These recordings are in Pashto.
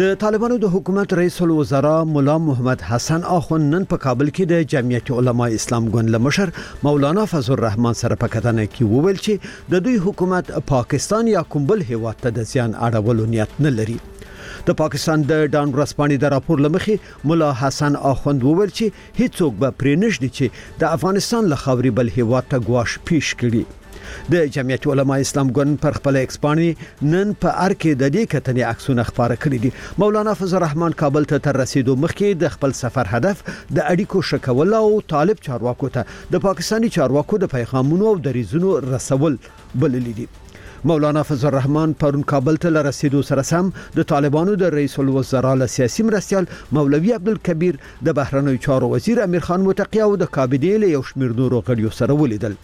د طالبانو د حکومت رئیس الوزرا مولا محمد حسن اخوند نن په کابل کې د جمعیت علماء اسلام ګوند لمشر مولانا فضل الرحمن سره په کتنه کې وویل چې د دوی حکومت پاکستان یا کوم بل هیواد ته د زیان اړولو نیت نه لري. د پاکستان د ډان ورځپاڼې د راپور لمخې مولا حسن اخوند وویل چې هیڅوک به پرې نشي چې د افغانستان له خاوري بل هیواد ته ګواښ پیش کړي. د جمعیت علماء اسلام ګوند پر خپل ایکس باندې نن په ار کې د دې کتنې عکسونه خبره کړې دي. مولانا فضل الرحمن کابل ته تر رسیدو مخکې د خپل سفر هدف د اړیکو شکول او طالب چارواکو ته د پاکستاني چارواکو د پیغامونو او دریزونو رسول بللی دي. مولانا فضل الرحمن پرون کابل ته رسیدو سره سم د طالبانو د رئیس الوزرا له سیاسي مرستیال مولوی عبدالکبیر د بهرنیو چارو وزیر امیر خان متقی او د کابینې له یو شمېر نورو غړیو سره ولیدل.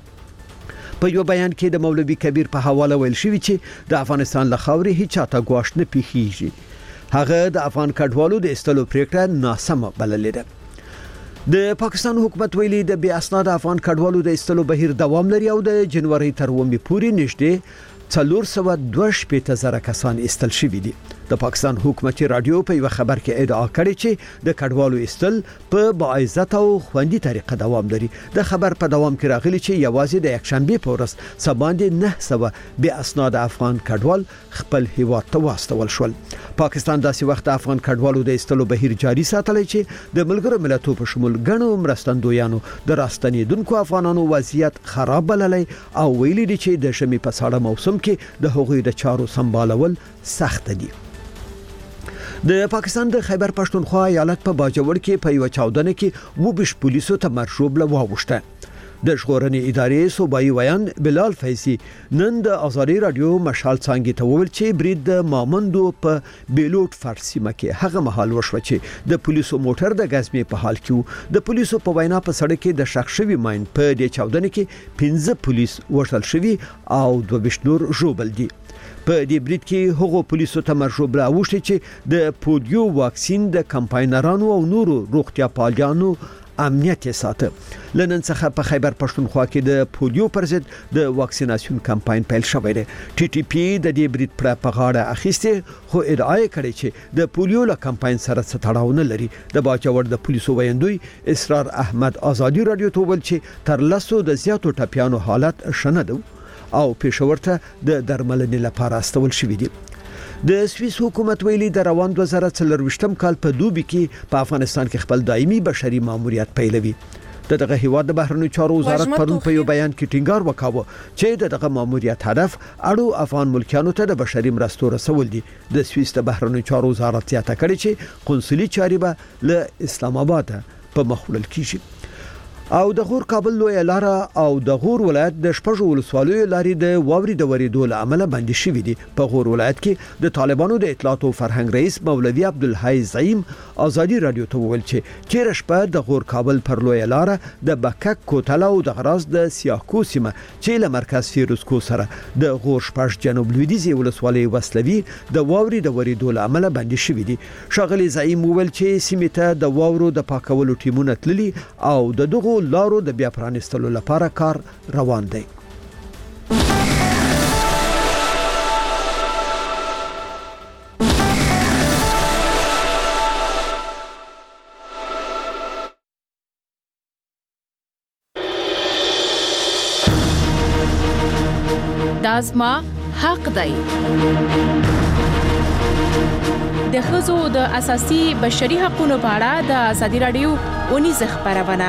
په یو بیان کې د مولوی کبیر په حواله ویل شوی چې د افغانستان له خاورې هیڅ چاته ګواښ نه پیښیږي. هغه د افغان کډوالو د استلو پریکړه ناسمه بللې ده. د پاکستان حکومت ویلي د بیا اسناد افغان کډوالو د استلو بهیر دوام لري او د جنوري تر 1 پورې نږدې 422,000 کسان استل شوي دي. د پاکستان حکومتي رادیو په یو خبر کې ادعا کړې چې د کډوالو استل په باعزت او خوندي طریقه دوام لري. د خبر په دوام کې راغلي چې یوازې د یکشنبه په ورځ سباندې 900 بیا اسناد افغان کډوال خپل هیواد ته واستول شول. پاکستان داسې وخت افغان کډوالو د استلو بهیر جاري ساتلی چې د ملګرو ملتونو په شمول غنو مرستندویانو د راستنیدونکو افغانانو وضعیت خراب بللی او ویلي دي چې د شمي په ساړه موسم کې د هغوی د چارو سمبالول سخت دي. د پاکستان د خیبر پښتونخوا ایالت په باجوړ کې په یو چاودنه کې 22 پولیسو ته مرشوب له واوښته. د ژغورنې ادارې صوبایي ویان بلال فیضي نن د آزادي رادیو مشال څنګه ته وویل چې برید د مامندو په بیلوټ فارسی مکه هغه محل وشو چې د پولیسو موټر د غزمې په حال کې د پولیسو په وینا په سړک کې د شخص شوی ماین په دې چاودنه کې 15 پولیس وژل شوی او 22 نور ژوبل دي. په دې برید کې هغو پولیسو ته مرشوب راوښتي چې د پولیو واکسین د کمپاینرانو او نورو روغتیا پالانو امنیت ساته. لنن څخه په خیبر پښتونخوا کې د پولیو پر ضد د واکسیناسیون کمپاین پیل شوی دی. ټي ټي پی د دې برید په غاړه اخیسته خو ادعا کړې چې د پولیو له کمپاین سره څه تړاو نه لري. د باجوړ د پولیسو ویاندوی اسرار احمد آزادي رادیو ته ویل چې تر لاسو د زیاتو ټپیانو حالت شنه ده او پېښور ته د درملنې لپاره استول شوی دی. د سویس حکومت ویلي د روان 2024 کال په دوبي کې په افغانستان کې خپل دایمي بشري ماموریت پیلوي. دغه هیواد د بهرنیو چارو وزارت پرون په یو بیان کې ټینګار وکاوه چې دغه ماموریت هدف اړو افغان ملکیانو ته د بشري مرستو رسول دي. د سویس د بهرنیو چارو وزارت زیاته کړې چې قونسلي چارې به له اسلام آباد په مخ وړل کیږي. او د غور کابل لوی لار او د غور ولایت د شپږ ولسوالیو لارې د واوري د ورېدو له امله بندي شوې دي. په غور ولایت کې د طالبانو د اطلاعات او فرهنګ رئیس مولوی عبدالحی زعیم آزادي رادیو ته وویل چې تیر شپه د غور کابل پر لوی لار د بکک کوتل او د غراز د سیاکو سیمه چې له مرکز فیروزکو سره د غور شپږ جنوب لویدیځ ولسوالۍ وسلوي د واوري د ورېدو له امله بندي شوې دي. شاغلي زعیم وویل چې سیمه ته د واورو د پاکولو ټیمونه تللي او د دغه لارو د بیا پرانستلو لپاره کار روان دی. دا زما حق دی. د ښځو د اساسي بشري حقوقو په اړه د ازادي رادیو اونیزه خبرونه.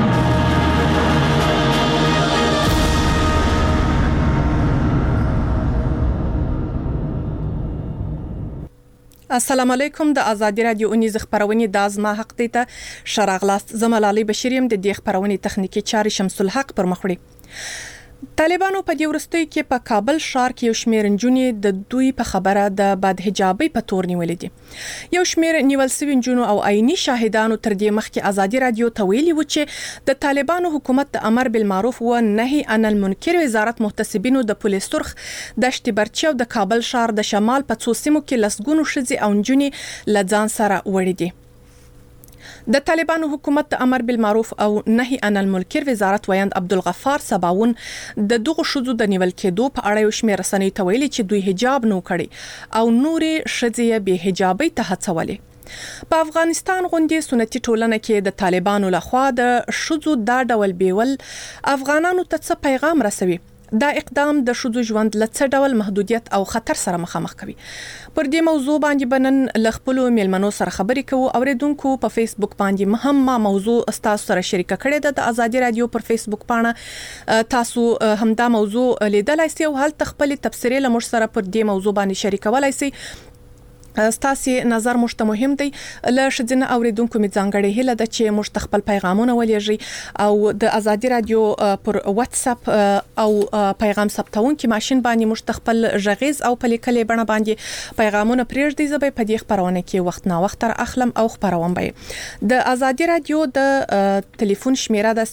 السلام علیکم. د ازادي رادیو اونیزه خبرونه د ازما حق دی ته شراغلاست. زملالي بشریم د دې خبرونه تخنیکی چاري شمس الحق پر مخړي. طالبانو په دې ورستۍ کې په کابل ښار کې یو شمېر نجونې د دوی په خبره د بد حجابۍ په تور نیولې دي. یو شمېر نیول شوي نجونو او عیني شاهدانو تر دې مخکې ازادي رادیو ته ویلي و چې د طالبانو حکومت د امر بالمعروف و نهي عن المنکر وزارت محتسبینو د پولیس سرخ دشت برچي او د کابل ښار د شمال په څو سیمو کې لسګونو ښځې او نجونې له ځان سره وړي دي. د طالبانو حکومت د امر بالمعروف او نهي عن المنکر وزارت ویاند عبدالغفار سباون د دغه شذو د نیول کېدو په اړه یو شمېر رسنۍ ته ویلي چې دوی حجاب نو کړي او نورې ښځې به حجابي ته هڅولې. په افغانستان غونډې سنتي ټولنه کې د طالبانو لخوا د شذو دا ډول بیول افغانانو ته څه پیغام رسوي؟ دا اقدام د شذو ژوند له څه ډول محدودیت او خطر سره مخامخ کوي؟ پر دې موضوع باندې بنن ل خپل میلمنو سره خبرې کوو. اوریدونکو په فیسبوک باندې ما موضوع تاسو سره شریک کړې ده. د ازادي رادیو پر فیسبوک باندې تاسو همدا موضوع لیدلای شئ او هل تخپل تفسیري لمر سره پر دې موضوع باندې شریکولای شئ. ستاسو نظر مشته مهم دی. له شذنه اوریدونکو می ځانګړي هله د چې مشت خپل پیغامونه ولېږي او د ازادي رادیو پر واتس اپ او پیغام ثبتون کې ماشين باندې مشت خپل ژغیز او په لیکلې بڼه باندې پیغامونه پریږدي. زبې په دې خبرونه کې وخت نا وخت اخلم او خبروم به. د ازادي رادیو د ټلیفون شمیره د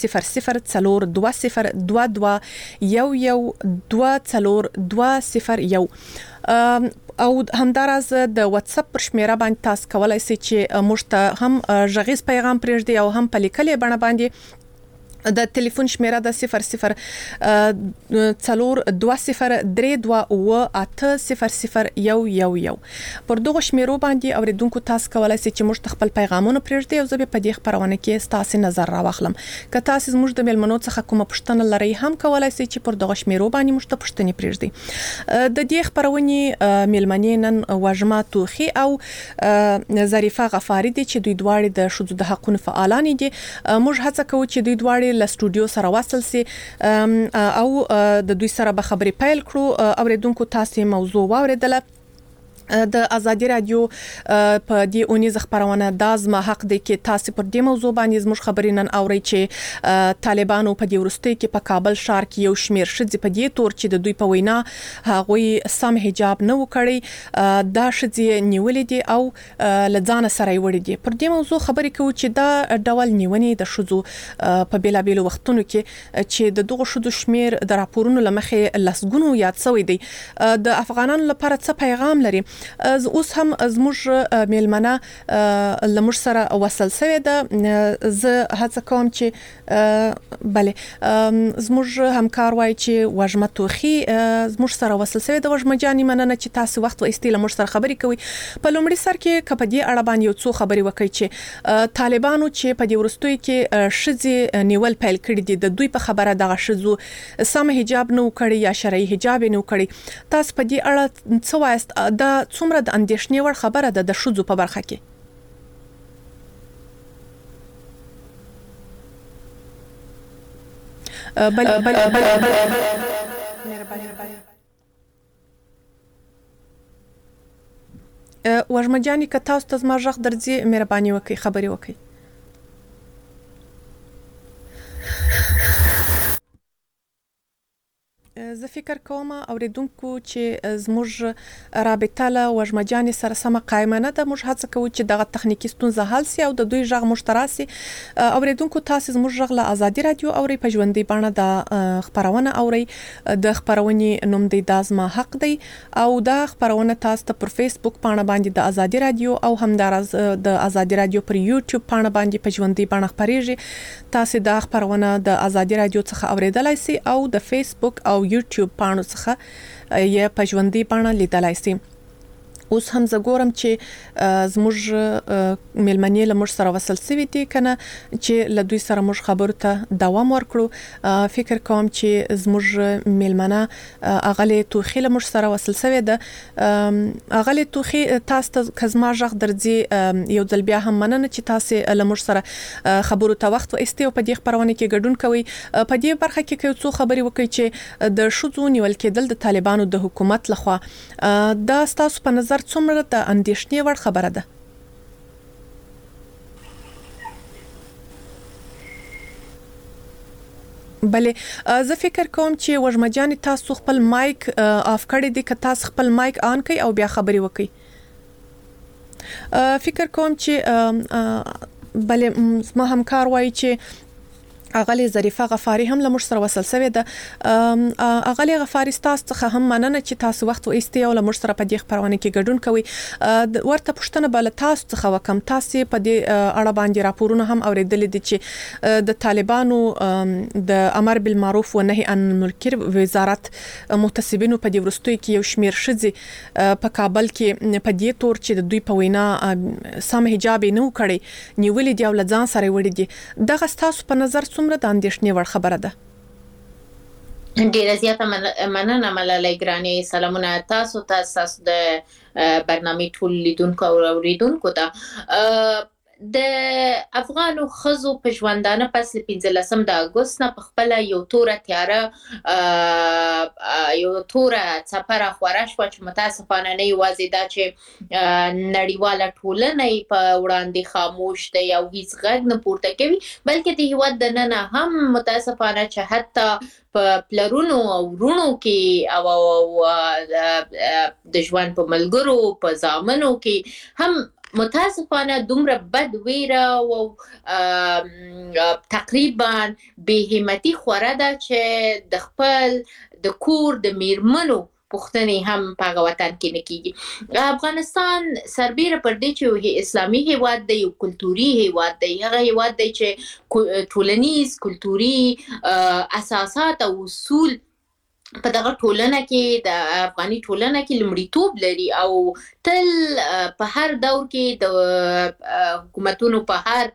0042222201 او همدارز د واتس اپ پر شمیره باندې تاسو کولای شئ چې مشته هم ژغیز پیغام پریږدي او هم په لیکلې بڼه باندې د ټلیفون شمیره د 002032080011 پر دغه شمیرو باندې اوریدونکو تاسو کولای شئ چې مشت خپل پیغامونه پریږدي او زه به په دې خبرونه کې تاسو نظر راوخلم. که تاسو زموږ د میلمنو څخه کومه پوښتنه لرئ هم کولای شئ چې پر دغه شمیرو باندې مشت پوښتنې پریږدي. د دې خبرونه میلمنې نن وژما توخي او ظریفه غفاری دي چې دوی دواړه د شذو د حقوقو فعالان دي. موږ هڅه کوو چې دوی دواړه له سټوډیو سره وصل سي او د دوی سره به خبرې پیل کړو. اوریدونکو تاسو موضوع واوریدله. د ازادي رادیو په دې اونیز خبرونه دازما حق دی کې تاسو پر دې موضوع باندې زموږ خبرې نن اوري چې طالبانو په دې ورستۍ کې په کابل ښار کې یو شمیر شذې په دې تور چې د دوی په وینا هغوی سم حجاب نه وکړي دا شذې نیولې دي او لځان سره وړي دي. پر دې موضوع خبرې کوو چې دا ډول نیونې د شذو په بیلابیلو وختونو کې چې د دغه شذو شمیر د راپورونو لمخې لسګونو یاد شوی دی. د افغانانو لپاره څه پیغام لري؟ اوس هم زموږ میلمنه لمر سره وصل شوی ده. زه هڅه کوم چې بله زموږ همکار وای چې وژمه توخي زموږ سره وصل شوی ده. وژمه جاني مننه چې تاسو وخت و استیله مر سره خبرې کوي. په لومړي سر کې کپدي اړه باندې یو څو خبرې وکړي چې طالبانو چې په دې ورستوي کې شذې نیول پیل کړی دي د دوی په خبره دغه شذو سم حجاب نه وکړي یا شرعي حجاب نه وکړي. تاسو په دې اړه څه وایست؟ دا څومره د اندېښنې وړ خبره ده د شذو په برخه کې؟ وژمه جاني که تاسو ته زما غږ درځي مهرباني وکړئ خبرې وکړئ. زه فکر کوم اوریدونکو چې زموږ رابطه له وژمه جاني سره سم قائمه نه ده. موږ هڅه کوو چې دغه تخنیکی ستونزه حل شي او د دوی غږ مشتراسي. اوریدونکو تاسو زموږ غږ له ازادي رادیو اوري په ژوندۍ بڼه د خبرونه اوري. د خبرونې نوم دی دازما حق دی او دا خبرونه تاسو ته پر فیسبوک باندې د ازادي رادیو او همدارز د ازادي رادیو پر یوټیوب باندې په ژوندۍ بڼه خبريږي. تاسو دا خبرونه د ازادي رادیو څخه اوریدلای شئ او د فیسبوک او یوټیوب پاڼو څخه یې په ژوندۍ بڼه لیدلای شئ. اوس هم زه ګورم چې زموږ میلمنې له موږ سره وصل شوي دي کنه چې له دوی سره موږ خبرو ته دوام ورکړو. فکر کوم چې زموږ میلمنه اغلی توخي له موږ سره وصل شوی ده. اغلی توخي تاسو ته کزما غږ درځي یو ځل بیا هم مننه چې تاسو له موږ سره خبرو ته وخت واستیو په دې خبرونه کې ګډون کوي. په دې برخه کې یو څو خبرې وکړي چې د شذو نیول کېدل د طالبانو د حکومت لخوا دا تاسو په نظر څومره د اندېښنې وړ خبره ده؟ بله زه فکر کوم چې وژمه جاني تاسو خپل مایک آف کړی دی. که تاسو خپل مایک آن کړئ او بیا خبرې وکړئ. فکر کوم چې بله ما همکار وایي چې اغلی ظریفه غفاری هم لمر سره وصل شوی ده. اغلی غفاری تاسو څخه هم مننه چې تاسو وخت وایستئ او لمر سره په دې خبرونه کې ګډون کوئ. ورته پوښتنه بل تاسو څخه وکم، تاسو په دې اړه باندې راپورونه هم اوریدل دي چې د طالبانو د امر بالمعروف و نهي عن المنکر وزارت متسبینو په دې ورستوي کې یو شمیر شذې په کابل کې په دې تور چې د دوی په وینا سم حجاب نه وکړي نیولې دی او لځان سره وړي دي. دغه تاسو په نظر څومره د اندېښنې وړ خبره ده؟ ډیره زیاته مننه ملالۍ ګرانې. سلامونه تاسو د برنامه ټول لیدونکو او اوریدونکو ته. د افغانو خزو په ژوندانه پس له 15 د اگست نه په خپل یو توره تیاره یو توره څپره خوره شوه چې متاسفانه نه یوازې دا چې نړیواله ټولنه په وړاندې خاموش ده او هیڅ غږ نه پورته کوي، بلکې د هیواد دننه هم متاسفانه چې حتی په پلرونو او ورونو کې او د ژوند په ملګرو په زامنو کې هم متاسفانه دومره بد ویره او تقریبا به همتی خوره ده چې د خپل د کور د میرمنو پښتنې هم په وطن کې نه کیږي. افغانستان سربیره پر دې چې اسلامي هیواد دی، یو کلتوري هیواد دی، هغه هیواد دی چې ټولنیز کلتوري اساسات او اصول په دغه ټولنه کې د افغاني ټولنه کې لومړیتوب لري او تل په هر دور کې د حکومتونو په هر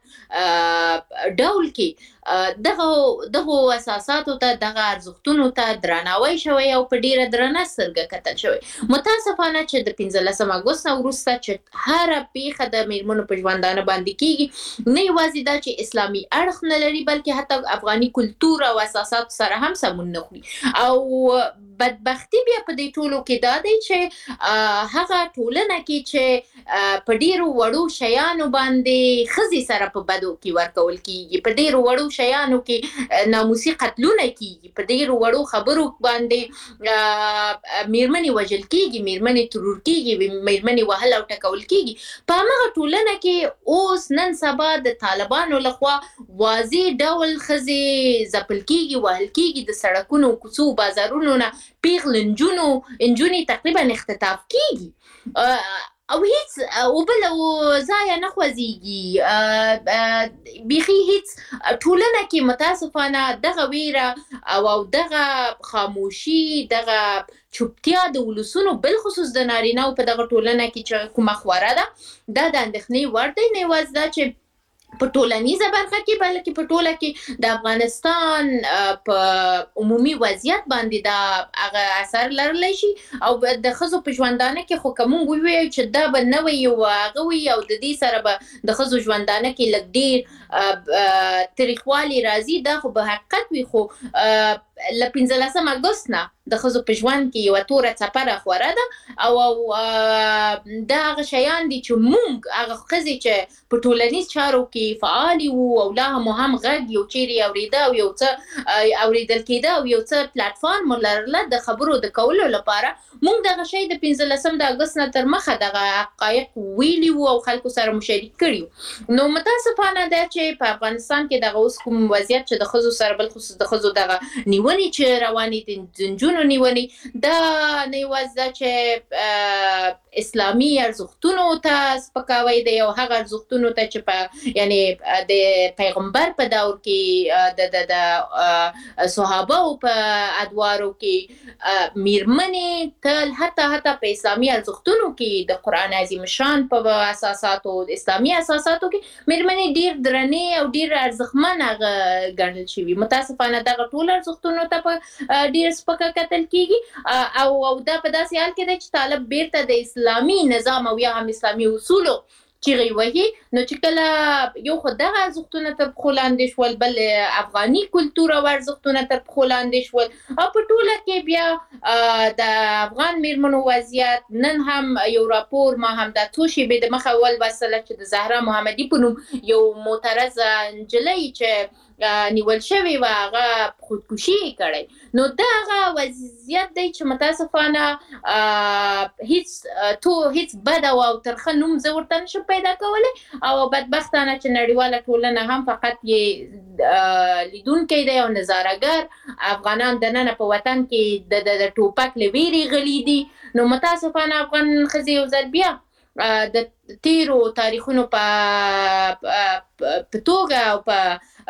ډول کې دغه اساساتو ته دغه ارزښتونو ته درناوی شوی او په ډیره درنه سترګه کتل شوی. متاسفانه چې د 15 اگست وروسته چې هر پیښه د میرمنو په ژوندانه باندې کیږي، نه یوازې دا چې اسلامي اړخ نه لري بلکې حتی افغاني کلتور او اساسات سره هم سمون نه خوري. او بدبختی بیا په دې ټولو کې دا دی چې هغه ټولنه کې چې په ډیرو وړو شیانو باندې خزي سره په بدو کې ورکول کیږي، په ډیرو وړو شیانو کې ناموسي قتلونه کیږي، په ډیرو وړو خبرو باندې میرمنې وژل کیږي، میرمنې ترور کیږي، میرمنې وهل او ټکول کیږي. په هغه ټولنه کې اوس نن سبا د طالبانو لخوا واضح ډول خزي ځپل کیږي، وهل کیږي، د سړکونو کوڅو بازارونو نه پیغل انجونی تقریبا اختطاف کیږي او هیڅ او بل او ځای نه خوځيږي. بيخي هیڅ ټولنه کې متاسفانه دغه ویره او دغه خاموشي، دغه چوپتیا د ولسونو بل خصوص د نارینه‌و په دغه ټولنه کې چې کومه خوره ده دا د اندېښنې وړ دی. نه یوازې دا چې په ټولنیزه برخه کې بلکې په ټوله کې د افغانستان په عمومي وضعیت باندې دا هغه اثر لرلی شي او د ښځو په ژوندانه کې خو که موږ ووایو چې دا به نه وي او هغه وي او د دې سره به د ښځو ژوندانه کې لږ ډېر تریخوالی راځي، دا خو به حقیقت وي. خو له 15 اگست نه د ښځو په ژوند کې یوه توره څپره خوره ده او دا هغه شیان دي چې موږ هغه ښځې چې په ټولنیز چارو کې فعالې وو او لا هم غږ یو چیرې اورېده او یو څه اورېدل کېده او یو څه پلاټفارم لرله د خبرو د کولو لپاره، موږ دغه شی د 15 اگست نه تر مخه دغه حقایق ویلي وو او خلکو سره مشارک کړي. نو متاسفانه ده چې په افغانستان کې دغه اوس کوم وضعیت چې د ښځو سره بل خصوص د ښځو دغه نیونې چې روانې دي، د نجونو نیونې، دا نه یوازې ده چې اسلامي ارزښتونو ته سپکاوی دی او هغه ارزښتونو ته چې په یعنی د پیغمبر په دور کې د صحابه او په ادوارو کې میرمنې تل حتی په اسلامي ارزښتونو کې د قرآن عظیم شان په اساساتو اسلامي اساساتو کې میرمنې ډیر درنې او ډیر ارزښتمنه ګڼل شوي. متاسفانه دغه ټول ارزښتونو ته په ډیر سپکه کتل کیږي او دا په داسې حال کې دی چې طالب بیرته د اسلامي نظام او یا هم اسلامي اصولو چیغې وهي. نو چې کله یو خو دغه ارزښتونه تر پښو لاندې شول، بل افغاني کلتور او ارزښتونه تر پښو لاندې شول او په ټوله کې بیا د افغان میرمنو وضعیت نن هم یو راپور ما هم د څو شېبې د مخه ولوستله چې د زهرا محمدي په نوم یو معترضه نجلۍ چې نیول شوی و هغه خودکشي کړی. نو دا هغه وضعیت دی چې متاسفانه هیڅ بد او ترخه نوم زه ورته نشم پیدا کولی او بدبختانه چې نړیواله ټولنه هم فقط یې لیدونکی دی او نظارهګر. افغانان دننه په وطن کې د ټوپک له ویرې غلي دي. نو متاسفانه افغان ښځې یو ځل بیا د تیرو تاریخونو په توګه او په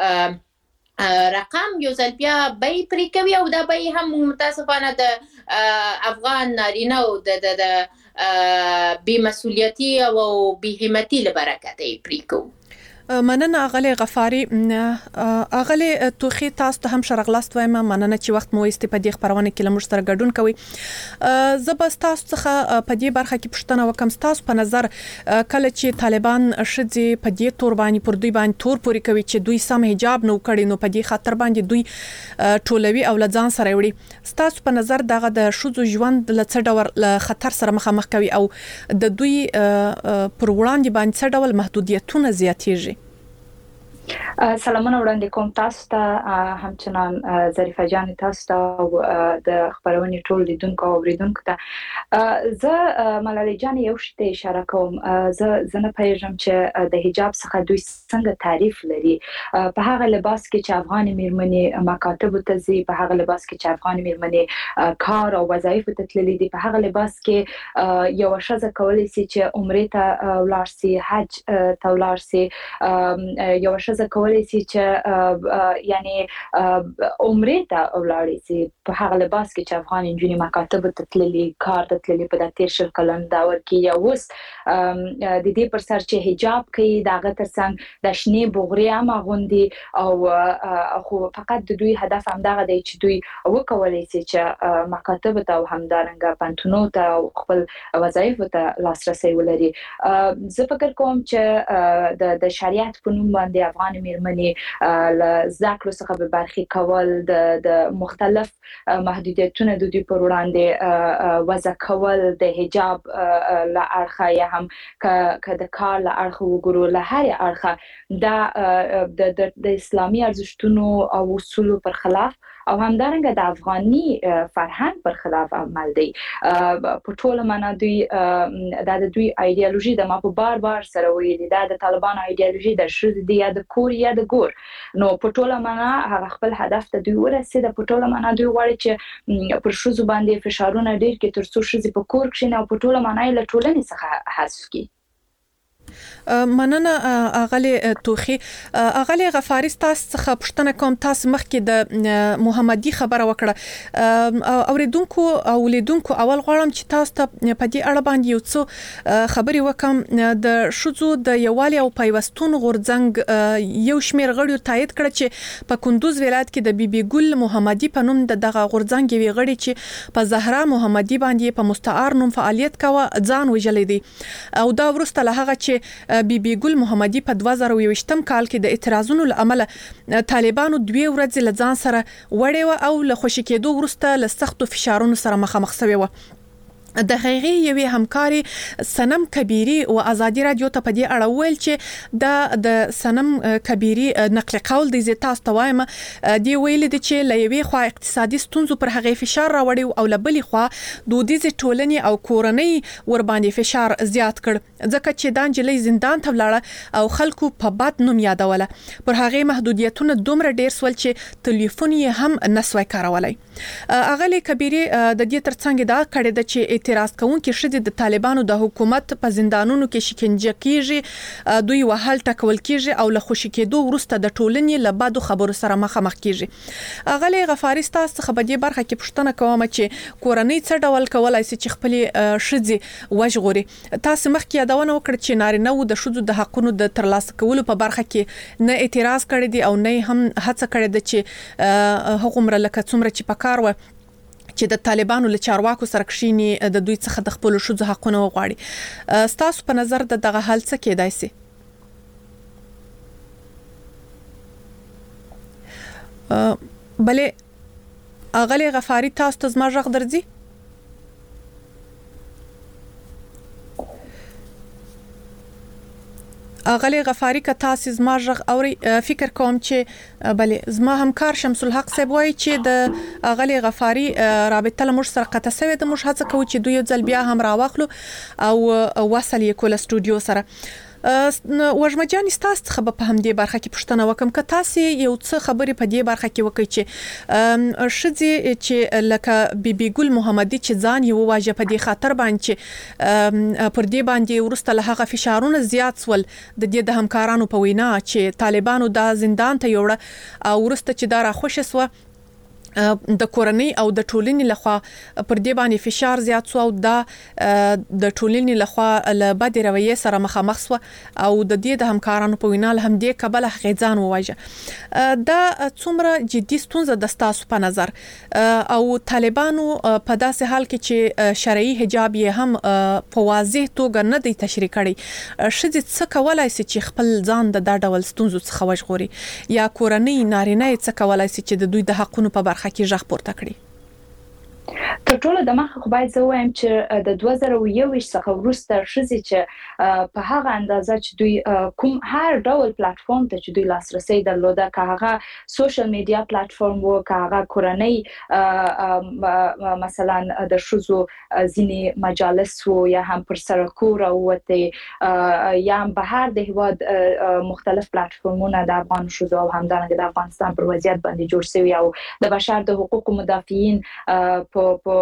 رقم یو ځل بیا بې پرې کوي او دا بې هم متاسفانه د افغان نارینه او د بې مسؤلیتي او بې همتي له برکته یې پرې کوو. مننه اغلی غفاری. اغلی توخی تاسو ته هم شرغلاست وایم. مننه چې وخت مو است په دې خبرونه کې لمر سره ګډون کوي. زبر تاسو څخه په دې برخه کې پښتنه وکم. تاسو په نظر کله چې طالبان شذې په دې تور باندې پر دوی باندې تور پوری کوي چې دوی سم حجاب نو کړي نو په دې خاطر باندې دوی ټولوي او لځان سره وړي. تاسو په نظر دغه د شذو ژوند له څه ډول خطر سره مخامخ کوي او د دوی پر وړاندې باندې څه ډول محدودیتونه زیاتېږي؟ سلامونه وړاندې کوم تاسو ته، همچنان ظریفه جان تاسو ته او د خبرونې ټول لیدونکو او اوریدونکو ته. زه ملالۍ جان یو شی ته اشاره کوم. زه نه پېژنم چې د حجاب څخه دوی څنګه تعریف لري. په هغه لباس کې چې افغان میرمنې مکاتب ته ځي، په هغه لباس کې چې افغان میرمنې کار او وظایف ته تللي دي، په هغه لباس کې یو ښځه کولی شي چې عمره ته ولاړ شي، حج ته ولاړ شي، یو ښځه کولی شي چې یعنی عمره ته ولاړ شي په هغه لباس کې چې افغان نجونې مکاتب ته تللي، کار ته تللي په د 13 کلن دور کې. یا اوس د دې پر سر چې حجاب کوي دغه ترڅنګ د شنې بغرې هم اغوندي او خو فقط د دوی هدف هم دغه دی چې دوی وکولای شي چې مکاتب ته او همدارنګه پانتونو ته او خپل وظایف ته لاسرسي ولري. زه فکر کوم چې د شریعت په نوم باندې افغان میرمنې له ذکر څخه به برخې کول، د مختلف محدودیتونو د دوی پر وړاندې وضع کول، د حجاب له اړخه یا هم که د کار له اړخه وګورو، له هر اړخه دا د اسلامي ارزښتونو او اصولو پر خلاف او همدارنګه د افغاني فرهنګ پر خلاف عمل دی. په ټوله معنا دوی دا د دوی ایدئولوژي د ما په بار سره ویلي دا د طالبانو ایدئولوژي د شذ دی یا د کور یا د ګور. نو په ټوله معنا هغه خپل هدف ته دوی ورسېد. په ټوله معنا دوی غواړي چې پر شذو باندې فشارونه ډیر کې تر څو شذې په کور کې نه په ټوله معنا له ټولنې څخه حذف کړي. مننه اغلی توخی. اغلی غفاری تاسو څخه پښتنه کوم. تاسو مخکې د محمدي خبره وکړه. اوریدونکو او لیدونکو اول غواړم چې تاسو ته په دې اړه باندې یو څه خبرې وکم. د شذو د یووالي او پیوستون غورځنګ یو شمېر غړي تایید کړ چې په کندوز ولایت کې د بیبي ګل محمدي په نوم دغه غورځنګ وی غړي چې په زهرا محمدي باندې په مستعار نوم فعالیت کاوه ځان وژلې دي او دا ورسته له هغه چې بیبي ګل محمدي په 2020 کال کې د اعتراضونو لامل طالبانو 2 ورځې لځان سره وړي او له خوشی کېدو ورسته له سختو فشارونو سره مخامخ شوی و. د هغې یوې همکاري سنم کبیری او ازادي رادیو ته په دې اړه ویل چې د سنم کبیری نقل قول د زیات وایم دی ویل د چې لوي خو اقتصادي ستونزو پر هغې فشار راوړي او لبلې خو دودیزه ټولنې او کورنۍ ور باندې فشار زیات کړ ځکه چې دانجلې زندان ته ولاړه او خلکو په بد نوم یادوله. پر هغې محدودیتونه دومره ډیر سول چې ټلیفون یې هم نسوي کارولای. اغلی کبیری د دې ترڅنګ دا کړی د چې اعتراض کوونکي شدید د طالبانو د حکومت په زندانونو کې شکنجه کیږي، دوی وهل ټکول کیږي او له خوشی کېدو ورسته د ټولنې له بدو خبرو سره مخامخ کیږي. اغلی غفاری تاسو څخه په دې برخه کې پوښتنه کوم چې کورنۍ څه ډول کولای شي چې خپل شذې وژغوري. تاسو مخکې یادونه وکړه چې نارینه و د شذو د حقونو د ترلاسه کولو په برخه کې نه اعتراض کړی دی او نه هم هڅه کړې ده چې حقوق لکه څومره چې پکار و چې د طالبانو له چارواکو سره کښینی د دوی څخه د خپل شذو حقونه وغواړي. تاسو په نظر دغه حل څه کېدای شي؟ بلې اغلی غفاری تاسو ته زما غږ درځي؟ غلی غفاری که تاسو زما ژغ اوري فکر کوم چې بلې زما همکار شمس الحق صاحب وایي چې د غلی غفاری رابطه له موږ سره قطع شوې د موږ هڅه کوو چې دوی یو ځل بیا هم راوخلو او وصل یې کول استودیو سره. وژمجان تاسو څخه په همدې برخه کې پوښتنه وکم که تاسو یو څه خبرې په دې برخه کې وکړئ چې شذې چې لکه بیبي ګل محمدي چې ځان یو واجه په دې خاطر باندې پر دې باندې ورسته له هغه فشارونه زیات سول د دې د همکارانو په وینا چې طالبانو د زندان ته یوړه او ورسته چې دا را خوش سو د کورنۍ او د ټولنې لخوا پر دې باندې فشار زیات سو او د ټولنې لخوا له بد رویه سره مخامخ سو او د دې د همکارانو په وینا هم دې کبل غیزان وواجه دا څومره جدي ستونزه د تاسو په نظر او طالبانو په داسې حال کې چې شرعي حجاب یې هم په واضح توګه نه دی تشریح کړي شذې څه کولای شي چې خپل ځان د دا ډول ستونزو څخه وژغوري یا کورنۍ نارینه څه کولای شي چې د دوی د حقونو په برخه کې ژغ پورته کړي؟ تر ټولو د مخه خو باید زه وایم چې د 2021 څخه وروسته ښځې چې په هغه اندازه چې دوی کوم هر ډول پلیټ فارم ته چې دوی لاسرسي درلوده که هغه سوشل میډیا پلیټ فارم وو که هغه کورنۍ مثلا د ښځو ځینې مجالس وو یا هم پر سړکو راووتې یا هم بهر د هیواد مختلف پلیټ فارمونه د افغان ښځو او همدارنګه د افغانستان پر وضعیت باندې جوړ شوي او د بشر د حقوقو مدافعین په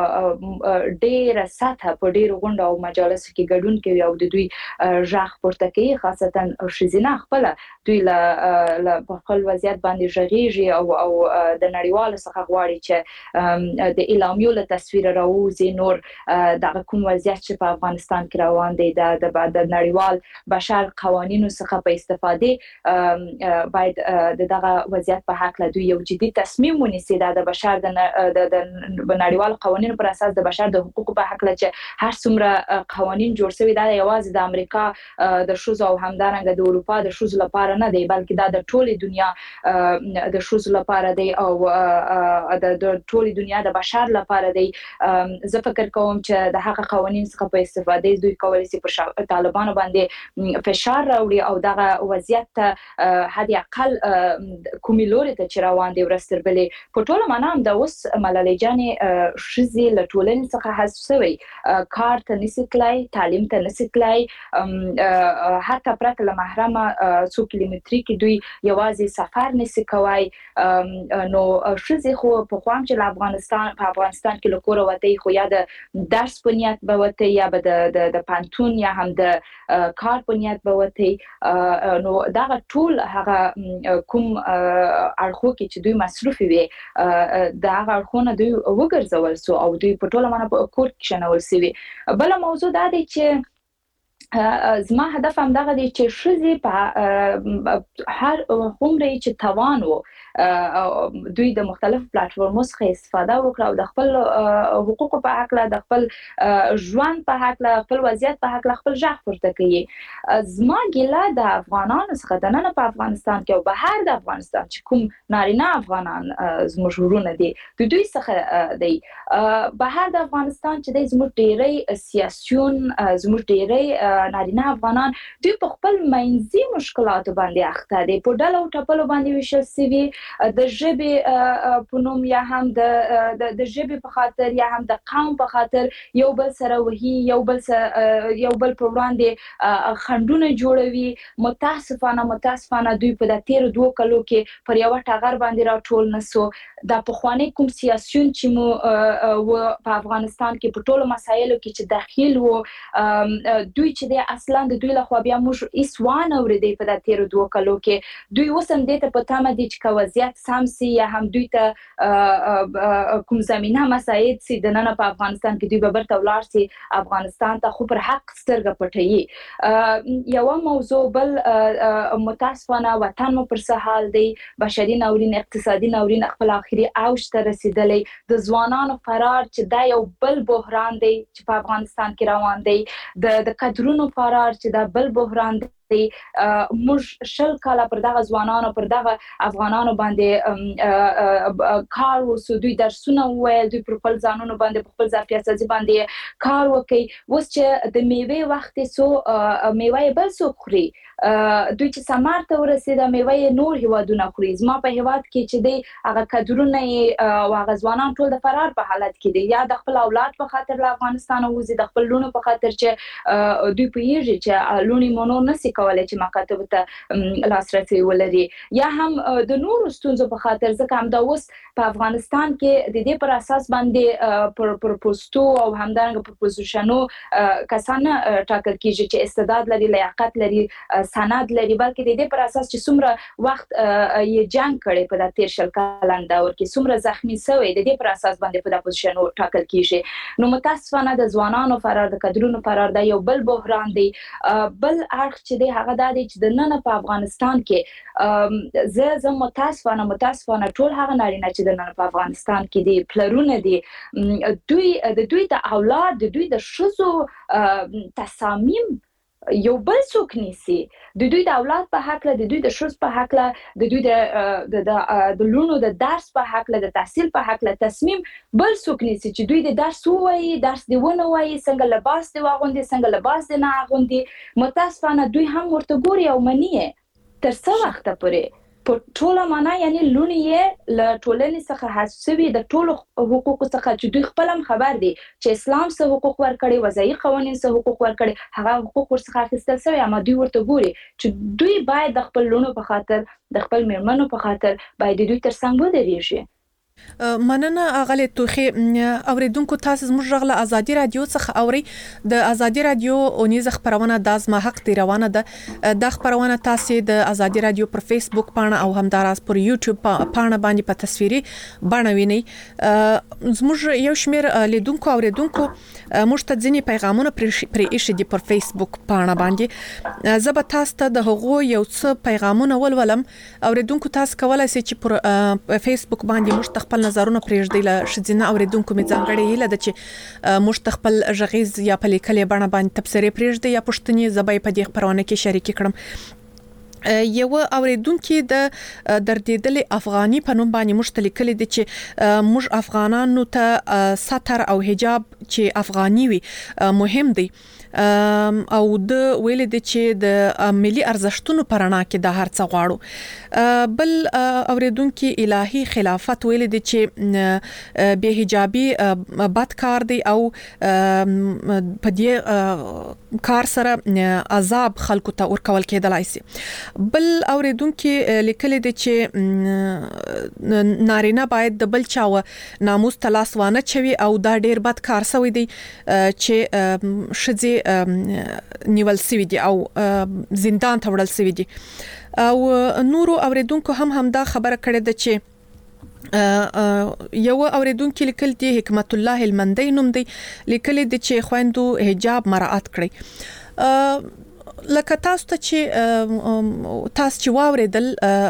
ډېر سطح په ډېر غونډه او مجالس کې ګډون کوي او د دوی ژغ پورته کوي خاصتا ښځینه خپل دوی له خپل وضعیت باندې ژغېږي او د نړیوالو څخه غواړي چې د اعلامیو له تصویر راوځي نور د کوم وضعیت چې په افغانستان کې روان دی د نړیوال بشر قوانینو څخه په استفاده باید دغه وضعیت په حق له دوی یو جدي تصمیم ونیسي د بشر د نړیوال قوانینو پر اساس د بشر د حقوقو په حق لچ هر څومره قوانین جوړ شوی دا یوازې د امریکا د ښځو او همدارنګه د اروپا د ښځو لپاره نه دی بلکې دا د ټولې دنیا د ښځو لپاره دی او د ټولې دنیا د بشر لپاره دی. زه فکر کوم چې د هغه قوانین څخه په استفاده دوی کولای شي پر طالبانو باندې فشار راوړي او دغه وضعیت ته حد اقل کومې لوري ته چې روان دی ورستربلې په ټوله معنا هم د اوس ملالۍ جانې ښځې له ټولنې څخه حذف شوی کار ته نشي تلای تعلیم ته نشي تلای حتی پرته له محرمه څو کیلومتري کې دوی یوازې سفر نشي کوای نو ښځې خو په خوام چې په افغانستان کې له کوره وتې خو یا د درس په نیت به وتې یا به د پانتون یا هم د کار په نیت به وتې نو دا ټول هغه کوم اړخو کې چې دوی مصروف وي دا هغه اړخونه دوی وګرځول سو او دوی په ټوله معنا په کور کې شنول سوي. بل موضوع دا دی چې زما هدف هم دغه دی چې ښځې په هر عمر چې توان وو دوی د مختلف پلیټ فارمونو څخه استفاده وکړه او د خپل حقوقو په حق له د خپل ژوند په حق له خپل وضعیت په حق له خپل ژغ پورته کوي. زما ګیله د افغانانو څخه د نن په افغانستان کې او بهر د افغانستان چې کوم نارینه افغانان زموږ ورونه دي د دوی څخه دی بهر د افغانستان چې د زموږ ډېری سیاسيون زموږ ډېری نارینه افغانان دوی په خپل منځي مشکلاتو باندې اخته دي په ډله او ټپلو باندې وشل سوي د ژبې په نوم یا هم د ژبې په خاطر یا هم د قوم په خاطر یو بل سره وهي یو بل په وړاندې خندونه جوړوي. متاسفانه دوی په د 13 کلو کې پر یو ټاغر باندې راټول نسو د پخوانی کوم سیاسيون چې مو په افغانستان کې په ټولو مسایلو کې چې داخل وو دوی چې د اصلا د دوی له خوا بیا موږ ایسوان اوریدي په د 13 کلو کې دوی وسم دې ته پته مده چې وضعیت سمسي یا هم دوی ته کوم زمينه مساعد سي د نن په افغانستان کې دوی به برته ولاړ سي افغانستان ته خو پر حق سترګه پټي. یو موضوع بل متاسفانه وطن مو پر سهال دی بشري ناورین اقتصادي ناورین خپل اخري اوج ته رسیدلې د ځوانانو فرار چې دا یو بل بحران دی چې په افغانستان کې روان دی د کډرونو فرار چې دا بل بحران دی موږ شل کاله پر دغه ځوانانو پر دغه افغانانو باندې کار وسو دوی درسونه وویل دوی پر خپل ځانونو باندې په خپل ظرفیت سازي باندې کار وکړي اوس چې د میوه وخت سو میوه بل سو خوري دوی چې سمار ته ورسېده میوه نور هیوادونه خوري. زما په هیواد کې چې دی هغه کډرونه او هغه ځوانان ټول د فرار په حالت کې دي، یا د خپل اولاد په خاطر له افغانستان وځي، د خپل لونو په خاطر چې دوی پیږي چې لونی مونږ نسی کولای چې مکاتب ته لاسرسي ولري، یا هم د نور ستونزو په خاطر. ځکه هم دا اوس په افغانستان کې د دې پر اساس باندې پر پوسټو او همدارنګه پر پوزیشنو کسان ټاکل کیږي چې استعداد لري، لیاقت لري، سند لري، بلکې د دې پر اساس چې څومره وخت یې جنگ کړي په د 13 کلن دور کې، څومره زخمی شوی، د دې پر اساس باندې په د پوزیشنو ټاکل کیږي. نو متاسفانه د ځوانانو فرار، د کډرونو فرار دا یو بل بحران دی. بل اړخ چې دی هغه د دې چې د نن په افغانستان کې زه متاسفانه ټول هغه نارینه چې د نن په افغانستان کې دي پلرونه دي، دوی د اولاد، دوی د ښځو تصامیم یو بل څوک نیسي. د دوی د اولاد په حق له، د دوی د ښځو په حق له، د دوی د لونو د درس په حق له، د تحصیل په حق له تصمیم بل څوک نیسي چې دوی د درس وایي، درس دی ونه وایي، څنګه لباس دی واغوندي، څنګه لباس دی نه اغوندي. متاسفانه دوی هم ورته ګوري او مني تر څو وخت پورې په ټوله معنا، یعنی لونی یې له ټولنې څخه حسوي د ټولو حقوق څخه چې دوی خپل هم خبر دي چې اسلام څه حقوق ورکړي، وضعي قوانین څه حقوق ورکړي، هغه حقوق ورڅخه اخیستل شوی، اما دوی ورته ګوري چې دوی باید د خپل لونو په خاطر، د خپل میرمنو په خاطر باید دوی ترڅنګ ودرېږي. مننه اغلی توخی. اوریدونکو تاسو زموږ غږ ازادي رادیو څخه اوري. د ازادي رادیو اونیزه خبرونه د ازما حق دی روانه ده. د خبرونه تاسو د ازادي رادیو پر فیسبوک پاڼه او همداراز پر یوټیوب پاڼه باندې په تصویري بڼه ویني. زموږ یو شمیر لیدونکو اوریدونکو موږ ته ځینی پیغامونه پر ایښي دي پر فیسبوک پاڼه باندې. زه به تاسو ته د هغو یو څه پیغامونه ولولم. اوریدونکو تاسو کولای شئ چې پر فیسبوک باندې موږ خپل نظرونه پرېږدي. له شذینه اوریدونکو می ځانګړي هیله ده چې موږ خپل ژغیز یا په لیکلې بڼه باندې تبصرې پرېږدي یا پوښتنې زبې په دې خبرونه کې شریک کړم. یو اوریدونکو د دردیدلې افغاني په نوم باندې موږ لیکلي دي چې موږ افغانانو ته ستر او حجاب چې افغاني وي مهم دی، او د ویل دي چې د ملي ارزښتونو پرانا کې د هر څه غواړو. بل اوریدونکو الهي خلافت ویل دي چې به حجابي بد کار دی او په دې کار سره عذاب خلکو ته ورکول کېدلای شي. بل اوریدونکو لیکل دي چې نارینه باید د بل چا ناموس تلاس وانه چوي او دا ډیر بد کار سوی دی چې شذي نیول سوي دي او زندان ته وړل سوي دي. او نورو اوریدونکو هم دا خبره کړې ده چې یو اوریدونکو لیکل دي حکمت الله المندی نوم دی، لیکل دي چې خويندو حجاب مراعات کړئ. لکه تاسو ته چې واوریدل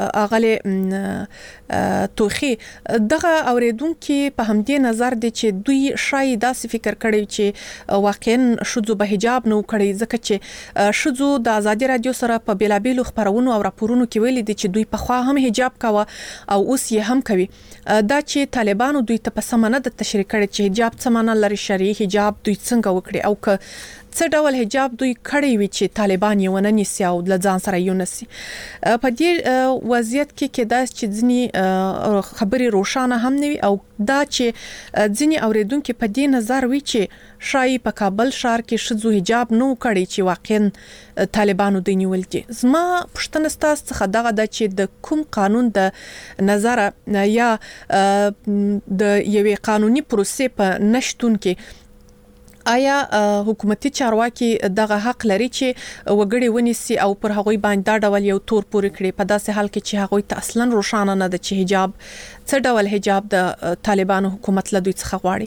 اغله توخی دغه اوریدونکو په همدې نظر دي چې دوی شاید داسې فکر کړي چې واقعا شذو به حجاب نو کړي، ځکه چې شذو د ازادي رادیو سره په بیلابیلو خبرونو او راپورونو کې ویلي دي چې دوی په خوا هم حجاب کاوه او اوس یې هم کوي. دا چې طالبانو دوی ته په سمانه د تشریح کړي چې حجاب څه معنی لري، شرعي حجاب دوی څنګه وکړي او که څه ډول حجاب دوی کړی وي چې طالبان یې ونه نیسي او له ځان سره یې ونیسي. په دې وضعیت کې دا چې ځینی خبري روښانه هم نه وي او دا چې ځینی اوریدونکو په دې نظر وي چې شای په کابل ښار کې شذو حجاب نو کړی چې واقعا طالبانو د نیول دي. زما پښتنه ستاسو څخه دغه د چې د کوم قانون د نظر یا د یوې قانوني پروسې په نشټون کې آیا حکومتي چارواکي دغه حق لري چې وګړي ونیسي او پر هغوی باندې دا ډول یو تور پوري کړي په داسې حال کې چې هغوی ته اصلا روښانه نه ده چې حجاب څه ډول حجاب د طالبانو حکومت له دوی څخه غواړي؟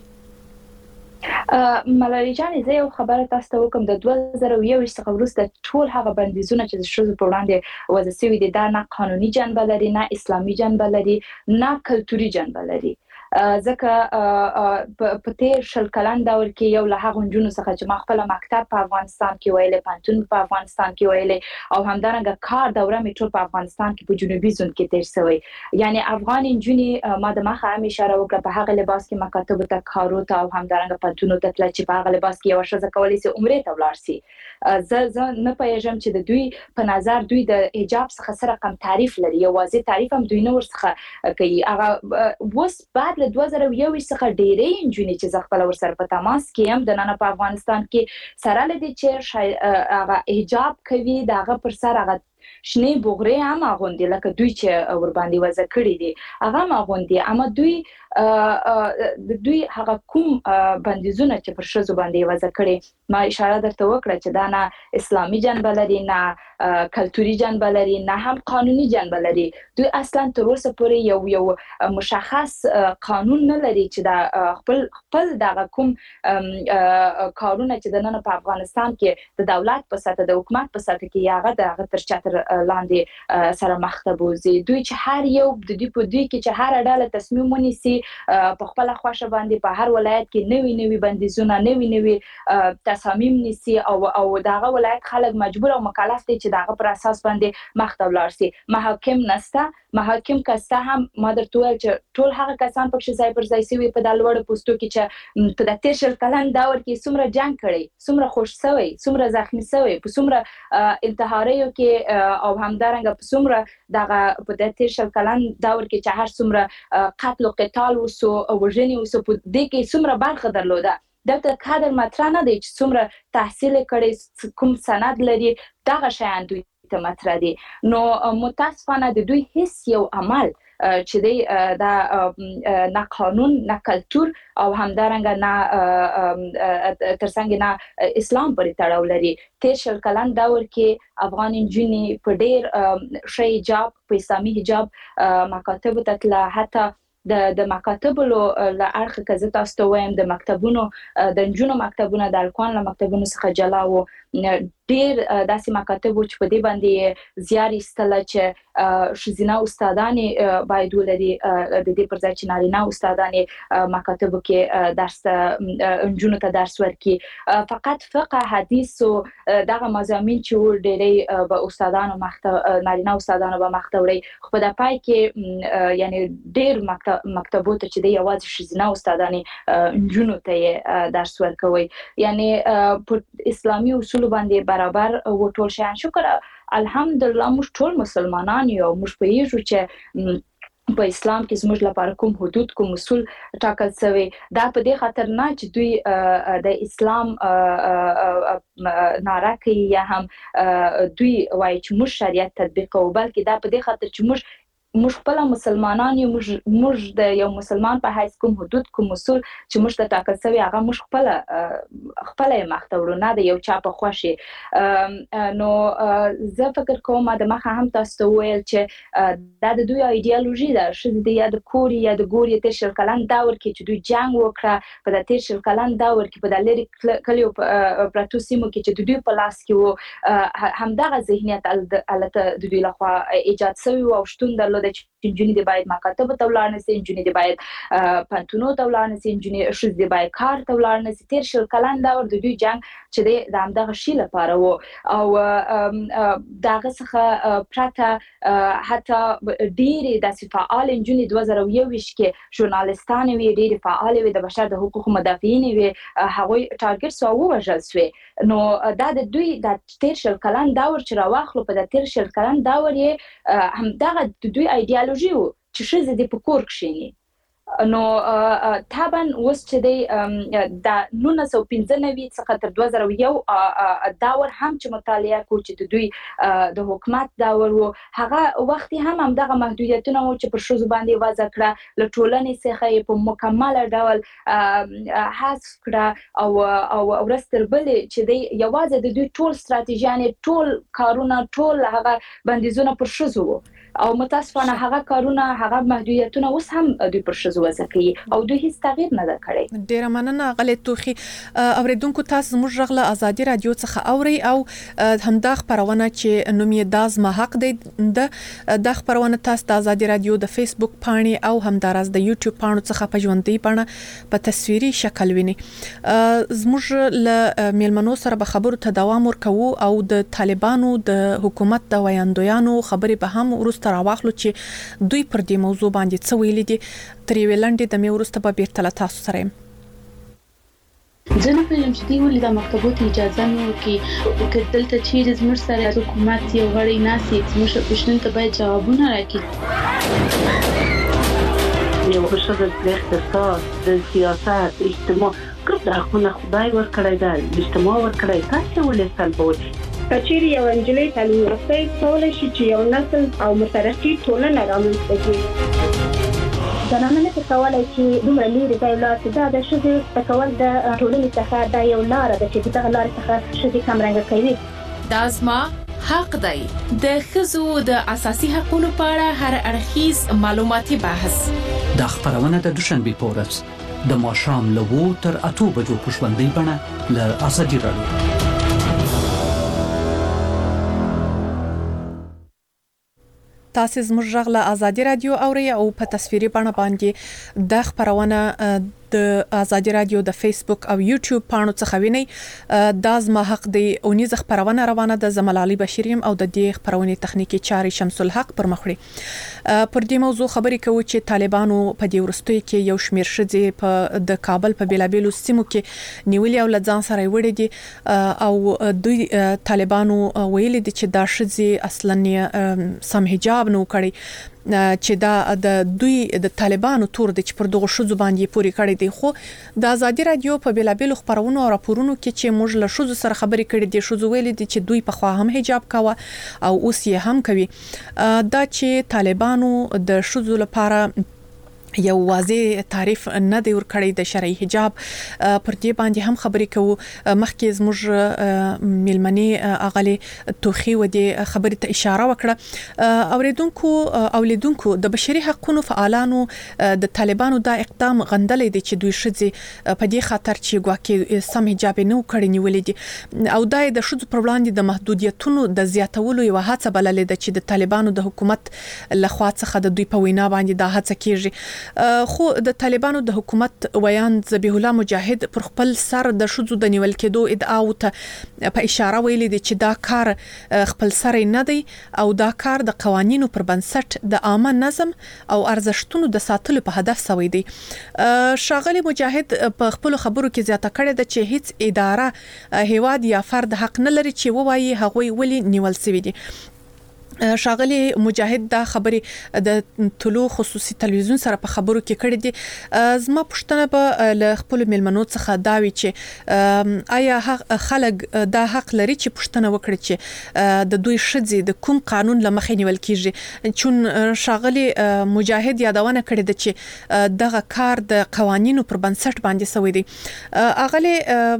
ملالۍ جان، زه یو خبره تاسو ته وکم. د 2021 څخه وروسته ټول هغه بندیزونه چې د ښځو په وړاندې وضع شوي دي دا نه قانوني جنبه لري، نه اسلامي جنبه لري، نه کلتوري جنبه لري. ځکه په تیر شل کلن دور کې یو له هغه جنونو څخه چې ما خپل مکتب په افغانستان کې ویلې، پانتون په افغانستان کې ویلې، او همدارنګه کار دوره مې ټول په افغانستان کې په جنوبي زون کې تیر شوی. یعنی افغان جنونې ما د مخه هم اشاره وکړه په هغه لباس کې مکاتب ته کارو ته او همدارنګه پانتونو ته تل چې په هغه لباس کې یو شزه کولای شي عمره ته ولاړ شي. زه نه پېژم چې د دوی په نظر دوی د حجاب څخه سره کم تعریف لري، یو واضح تعریف هم دوی نه ورڅخه کوي. هغه وس بعد له 2021 څخه ډېرې انجونې چې خپل ورسره په تماس کې هم د نن په افغانستان کې سره لدی چې هغه حجاب کوي، دغه پر سر هغه شنه بوغري هم اغوندي لکه دوی چې ور باندې وځ کړی دي هغه هم اغوندي، اما دوی هغه کوم بندیزونه چې پر شزو باندې وځ کړی ما اشاره درته وکړه چې دا نه اسلامي جنبه لري، نه کلتوري جنبه لري، نه هم قانوني جنبه لري. دوی اصلا تر اوسه پورې یو مشخص قانون نه لري چې دا خپل دغه کوم کارونه چې د نن په افغانستان کې د دولت په ساته د حکومت په ساته کې هغه د تر چتر لاندې سره مخته بوزي. دوی چې هر یو د دې په دوی کې چې هر ډله تصمیم ونیسي په خپل خوښه باندې په هر ولایت کې نوي بندیزونه نوي تصامیم نیسي او دغه ولایت خلک مجبور او مکلف دي چې دغه پر اساس باندې مخته ولاړ شي. محاکم کسته هم ما درته ویل چې ټول هغه کسان پکې ځای پر ځای سوي په د لوړ پوسټو کې چې په د 13 کلن دور کې څومره جنگ کړي، څومره خوش شوی، څومره زخمی شوی، په څومره انتحاریو کې او همدارنګه په څومره دغه په د 13 کلن دور کې چې هر څومره قتل او قتال وسو او وژنې وسو په دې کې څومره برخه درلوده. دغه کادر مطرح نه دی چې څومره تحصیل کړي، کوم سند لري، دغه شیان دوی ته مطرح دي. نو متاسفانه د دوی هیڅ یو عمل چې دی دا نه قانون نه کلتور او همدارنګه نه ترڅنګ نه اسلام پورې تړاو لري. 13 کلن دور کې افغان انجونې په ډېر شی حجاب په اسلامي حجاب مکاتب ته تل حتی د مکاتبو له اړخه کزه تاسو ته وایم د مکتبونو د جنونو مکتبونو د الکوان له مکتبونو څخه جلا وو ډیر داسې مکاتب چې په دې باندې زیار ایستل چې شزینه استادانې باید ولري د دې پر ځای چې نارینه استادانې مکاتبو کې درس جنونو ته درس ورکړي. فقط فقه حدیث او دغه مضامین چې ډېرې به استادانو نارینه استادانو به مخته وړي، خو په د پای کې یعنی ډیر مکتبو ته چې دی یوازې شزینه استادانې جنونو ته درس ورکوي. یعنی په اسلامي اصول باندې برابر و ټول شیان. شکر الحمدلله موږ ټول مسلمانان یو، موږ پوهیږو چې په اسلام کې زموږ لپاره کوم حدود کوم اصول ټاکل شوی. دا په دې خاطر نه چې دوی د اسلام ناره کوي یا هم دوی وایي چې موږ شریعت تطبیق کوو، بلکې دا په دې خاطر چې موږ خپل مسلمانان یو، موږ د یو مسلمان په حیث کوم حدود کوم اصول چې موږ ته ټاکل شوی هغه موږ خپل مخته وړو، نه د یو چا په خوښه. نو زه فکر کوم د مخه هم تاسو ته ویل چې دا د دوی ایدئولوژي ده، چې د یا د کوري یا د ګوري 13 کلن دور کې چې دوی جنگ وکړه، په د 13 کلن دور کې په د لری کلیو پراتو سیمو کې چې دوی په لاس کې وو همدغه ذهنیت الته د دوی لخوا ایجاد شوی او شتون درلود چې انجونې د باید مکاتب ته ولاړ نشي، انجونې د باید پانتونو ته ولاړ نشي، انجونې شز د باید کار ته ولاړ نشي. 13 کلن دور د دوی جنگ چې د همدغه شی لپاره وو او دغه څخه پرته حتی ډېری داسې فعال انجونې 2021 کې ژورنالیستان وی ډېری فعال وي، د بشر د حقوقو مدافعین وي، هغوی ټارګټ سو او وژل شوی. نو دا د دوی د 13 کلن دور چې راوخلو په د 13 کلن دور یې همدغه د دوی ایدئولوژي وو چې ښځې دې په کور کښېني. نو طبعا اوس چې دی د 1995 څخه تر 2001 دور هم چې مطالعه کو چې د دوی د حکومت دور وو، هغه وخت هم همدغه محدودیتونه وو چې پر ښځو باندې وضع کړه، له ټولنې څخه په مکمل ډول حذف کړه او ورځ تر بلې چې دی یوازې د دوی ټول ستراتیژیانې ټول کارونه ټول هغه بندیزونه پر ښځو وو او متاسفانه هغه کارونه هغه محدودیتونه اوس هم دوی پر شذ وځي کوي او دوی هیڅ تغییر نه کړی. ډیره مننه غلې توخي. اوریدونکو تاسو زموږ غږ له ازادي رادیو څخه اوري او همدا خبرونه چې نوم یې داز ما حق دی د خبرونه تاسو د ازادي رادیو د فیسبوک پاڼې او همداراز د یوټیوب پاڼو څخه په ژوندۍ بڼه په تصویري شکل ویني. زموږ له میلمنو سره به خبرو ته دوام ورکوو او د طالبانو د حکومت د ویاندویانو خبرې به هم ورسته راوخلو چې دوی پر دې موضوع باندې څه ویلي دي. تر یوې لنډې د مې ورسته به بیرته له تاسو سره یم. زه نه پوهیږم چې دوی ولې د مکتبو ته اجازه نه ورکوي. که دلته چیرې زموږ سره حکومت یو غړی ناست وي زموږ پوښتنو ته باید جوابونه راکړي. یو ښځه د اقتصاد د سیاست اجتماع کوم د حقونه خدای ورکړی دی اجتماع ورکړی تاسو ولې سلبوي. کچېرې یو انجلۍ تعلیم یافته کولای شي چې یو نسل او مترقي ټولنه رامنځته کړي. زنانه نه کولای چې دومره لري د ولادت دا د شذ تکول د ټولنې څخه د یو لار د چې دغه لار څخه شذ کمرنګ کوي. دازما حق دی د خزو د اساسي حقوقو په اړه هر اړخیز معلوماتي بحث. د خبرونه د دوشنبه پورس د ماښام له 2 تر 8 بجو په ژوندۍ بڼه له ازادي رادیو. تاسو زموږ غږ له ازادي رادیو اوري او په تصویري بڼه باندې د خبرونه د ازادي رادیو د فیسبوک او یوټیوب پاڼو څخه ویني. د زما حق دی اونیز خبرونه روانه د زملالي بشیریم او د دې خبرونه تخنیکی چاري شمس الحق پر مخړي. پر دې موضوع خبرې کوي چې طالبانو په دې ورستوي کې یو شمیر شذې په د کابل په بیلابیلو سیمو کې نیولې او لځان سره وړي دي او دوی طالبانو ویلي دي چې دا شذې اصلا سم حجاب نو کړی چې دا د دوی د طالبانو تور د چې پر دغه شذ باندې پوری کړی دی. خو د ازادي رادیو په بیلابیلو خبرونو او راپورونو کې چې موږ له شذ سره خبرې کړې دي شذ ویلي دي چې دوی په خوا هم حجاب کاوه او اوس یې هم کوي. دا چې طالبانو د شذ لپاره یو واضح تعریف نه دی ورکړی د شرعي حجاب پر دې باندې هم خبرې کوو. مخکې زموږ میلمنې اغلی توخي و دې خبرې ته اشاره وکړه. اوریدونکو د بشري حقوقو فعالانو د طالبانو دا اقدام غندلې دي چې دوی شذې په دې خاطر چې ګواکې سم حجاب نه وکړي نیولې دي او دا د شذ پر وړاندې د محدودیتونو د زیاتولو یو هڅه بللې ده چې د طالبانو د حکومت لخوا څخه د دوی په وینا باندې دا هڅه کیږي. خو د طالبانو د حکومت ویان ذبیح الله مجاهد پر خپل سر د شذو د نیول کېدو ادعا وته په اشاره ویلي دي چې دا کار خپل سر نه دی او دا کار د قوانینو پر بنسټ د عامه نظم او ارزښتونو د ساتلو په هدف سوی دی. شاغلی مجاهد په خپل خبرو کې زیاته کړې ده چې هیڅ اداره هیواد یا فرد حق نه لري چې وایي هغوی ولی نیول سوي دي. شاغلی مجاهد دا خبرې د طلوع خصوصي تلویزیون سره په خبرو کې کړې دي. زما پوښتنه به له خپل میلمنو څخه دا وی چې آیا خلک دا حق لري چې پوښتنه وکړي چې د دوی شذې د کوم قانون لمخې نیول کیږي. چون شاغلی مجاهد یادونه کړې ده چې دغه کار د قوانینو پر بنسټ باندې سوی دی. اغلی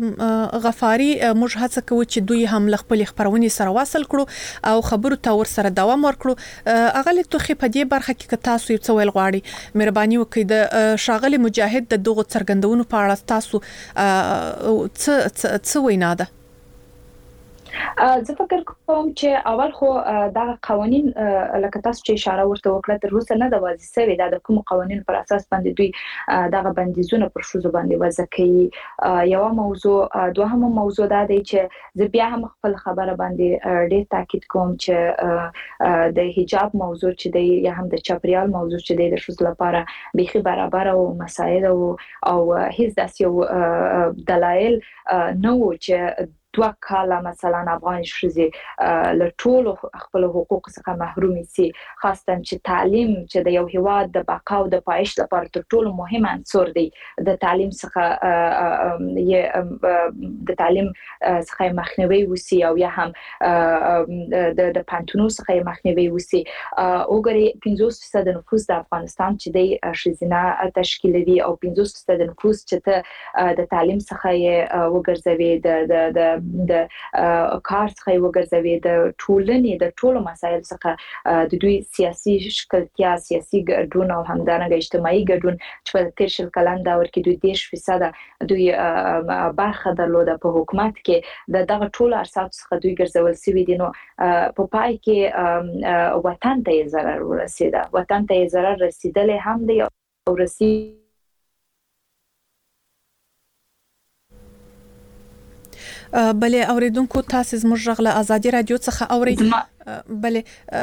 غفاری موږ هڅه کوو چې دوی هم له خپل خبرونې سره واصل کړو او خبرو ته ور سره دوام ورکړو. اغلی توخي په دې برخه کې تاسو یو څه ویل غواړي مهرباني وکړئ د شاغلی مجاهد د دغه څرګندونو په اړه تاسو څه وینا ده؟ زه فکر کوم چې اول خو دا قوانين لکه تاسو چې اشاره ورته وکړه تر اوسه نه د واضح سوي د کوم قوانين پر اساس باندې دوی دغه بندیزونه پر شوزو باندې وضع کوي. یو موضوع دوهمه موضوع دا دی چې زه بیا هم خپل خبره باندې ډېر تاکید کوم چې د حجاب موضوع چې دی یا هم د چاپریال موضوع چې دی د شوزو لپاره بيخي برابر او مسائل او هیڅ داسې یو دلایل نه و چې 2 کاله مثلا افغان ښځې له ټولو خپل حقوق څخه محروم سي، خاصه چې تعلیم چې د یو هیواد د بقا او د پایښت لپاره تر ټولو مهم عنصر دی. د تعلیم څخه مخنیوي وسی او یا هم د پانتونو څخه مخنیوي وسی. وګورئ 50% نفوس د افغانستان چې د ښځینه تشکیلوي او 50% نفوس چې د تعلیم څخه وګرځوي د د کار څخه وګرځوي د ټولنې د ټولو مسایل څخه د دوی سیاسي شکلتیا سیاسي ګډون او همدارنګه اجتماعي ګډون چې په تیر شل کلن دور کې دوی 10% دوی برخه درلوده په حکومت کې دغه ټول ارسات څخه دوی ګرځول سوي دي نو په پای کې وطن ته ضرر ورسیده وطن ته ضرر رسیدل هم دی او بله اوریدونکو تاسو زموږ غږ له ازادي رادیو څخه اورئ بله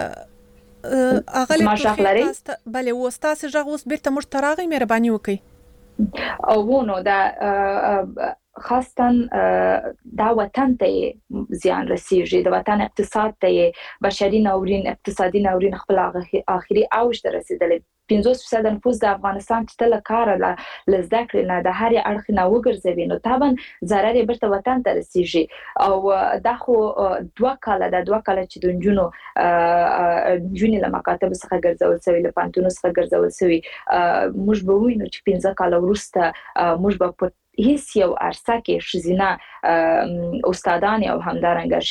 اغلی تاسو بله وستاسو غږ اوس بیرته موږ ته راغی مهرباني وکړئ او نو دا خاصتاً دا وطن ته زیان رسیږي د وطن اقتصاد ته بشري ناورین اقتصادي ناورین خپل اخري اوج ته رسیدلی 50% نفوس د افغانستان چې تل کار له زده کړې نه د هر اړخ نه وګرځوي نو طبعا ضرر یې برته وطن ته رسیږي او دا خو 2 کاله چې د نجونې له مکاتب څخه ګرځول شوی له پانتونو څخه ګرځول شوی موږ به وینو چې 15 کاله وروسته موږ به هیڅ یو عرصه کې شزینه استادان او همدارنګه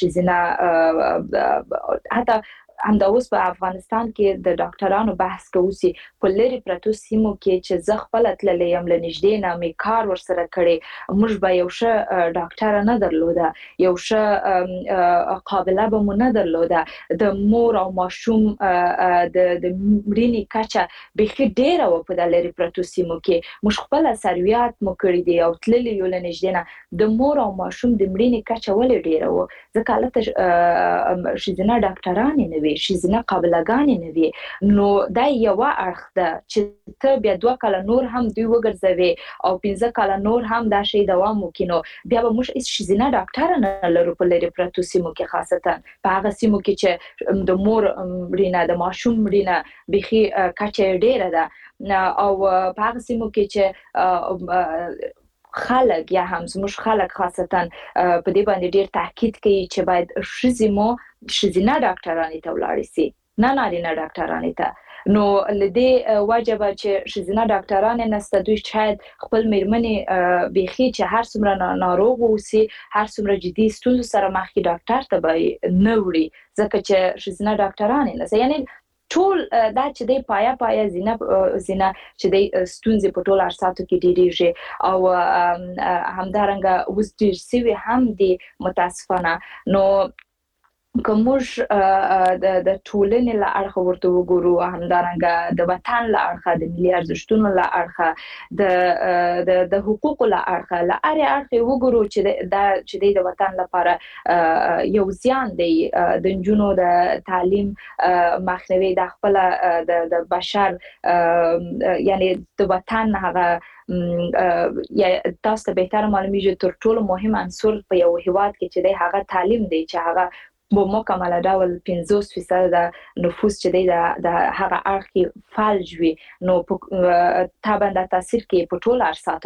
شزینه حتی همدا اوس په افغانستان کې د ډاکټرانو بحث کوي په لری پروتو سیمو کې چې زه خپل تللې يم لنږدې نه مې کار ورسره کړی موږ به یو ښه ډاکټر نه درلوده یو ښه قابله به مو نه درلوده د مور او ماشوم د مړینې کچه به ډیره و په لری پروتو سیمو کې موږ خپل سرویات مو کړی دی او تللې یو لنږدې نه د مور او ماشوم د مړینې کچه ولې ډیره و ځکه لته شیزنه ډاکټران نه وي شیزنه قابلګان نه وي نو دا یو اړخ ده چې ته بیا 2 کاله نور هم دوی وګرځوي او 15 کاله نور هم دا شی دوام وکینو بیا به موږ هیڅ شیزنه ډاکټر نه لرو په لری پروتو سیمو کې خاصتا په هغه سیمو کې چې د مور مړینه د ماشوم مړینه بخي کچه ډیره ده او په هغه سیمو کې چې خلک یا هم زموږ خلک خاصتا په دې باندې ډیر تاکید کوي چې باید شزینه ډاکټرانو ته ولاړ شي نه نارینه ډاکټرانو ته نو لدې واجب چې شزینه ډاکټرانو نسته دوی شاید خپل میرمنې بيخي چې هر څومره ناروغ وسی هر څومره جدي ستونزو سره مخ کې ډاکټر ته به نه وړي ځکه چې شزینه ډاکټرانو نه یعنی ټول دا چې دی پایا زینه چې دی ستونزې په ټول ارساتو کې ډیریږي او همدارنګه اوس ډیر سوي هم دي متاسفانه نو کومش د ټولنې له اړخه ورته وګورو همدارنګه د وطن له اړخه د ملي ارزښتونو له اړخه د حقوقو له اړخه له اړ اړخه وګورو چې د وطن لپاره یو زیان دی د جنونو د تعلیم مخنیوي د خپل د بشر یعنی د وطن هغه یا تاسو ته به تر معلومیږي تر ټولو مهم عنصر په یو هیواد کې چې د هغه تعلیم دی چې هغه په مکمل ډول 50% د نفوس چې د هغه اړخي فعال وي نو طبعا د تاثیر کې په ټول ارساتو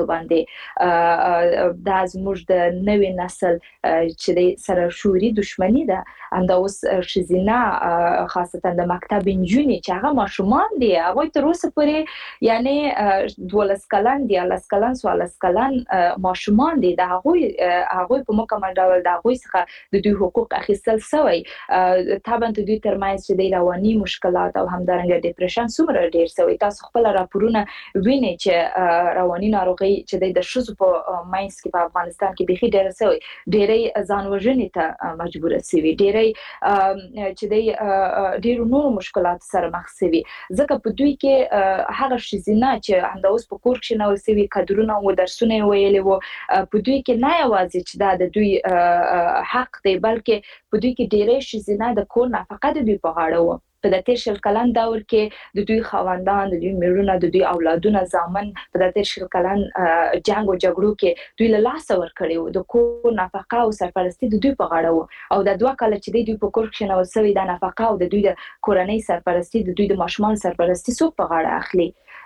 باندې د زموږ د نوې نسل چې د سره شوري دښمنی ده همدا اوس شزینه خاصتا د مکتب انجونی چې هغه ماشومان دي هغه تر اوسه پورې یعنی 12 کلن دي 11 کلن 14 کلن ماشومان دي د هغه په مکمل ډول د هغه څخه د دوی حقوق اخیستل سوی طبعا د دوی ترمنځ چې د رواني مشکلات او همدارنګه ډیپریشن څومره ډیر سوی تاسو خپل راپورونه وینئ چې رواني ناروغي چې د شوزو په ماینس کې په افغانستان کې بيخي ډیر سوی ډیرې ځان وژنې ته مجبور سوي ډیرې چې د ډیرو نورو مشکلات سره مخ سوي ځکه په دوی کې هغه شزینه چې همدا اوس په کور کې نو سوي کډرونه او درسونه ویلې وو په دوی کې نه یوازې چې د دوی حق دی بلکې په دوی کې ډیرې شزینه د کور نفقه د دوی په غاړه وو په د تیر شل کلن دور کې د دوی خواندان د دوی میرونه د دوی اولادونه زامن په د تیر شل کلن جنگ او جګړو کې دوی له لاس ور کړیو د کور نفقه او سرپرستی د دوی په غاړه وو او د 2 کال چې دوی په کور کې نو سوي د نفقه او د دوی د کورنۍ سرپرستی د دوی د ماشومان سرپرستی څوک په غاړه اخلي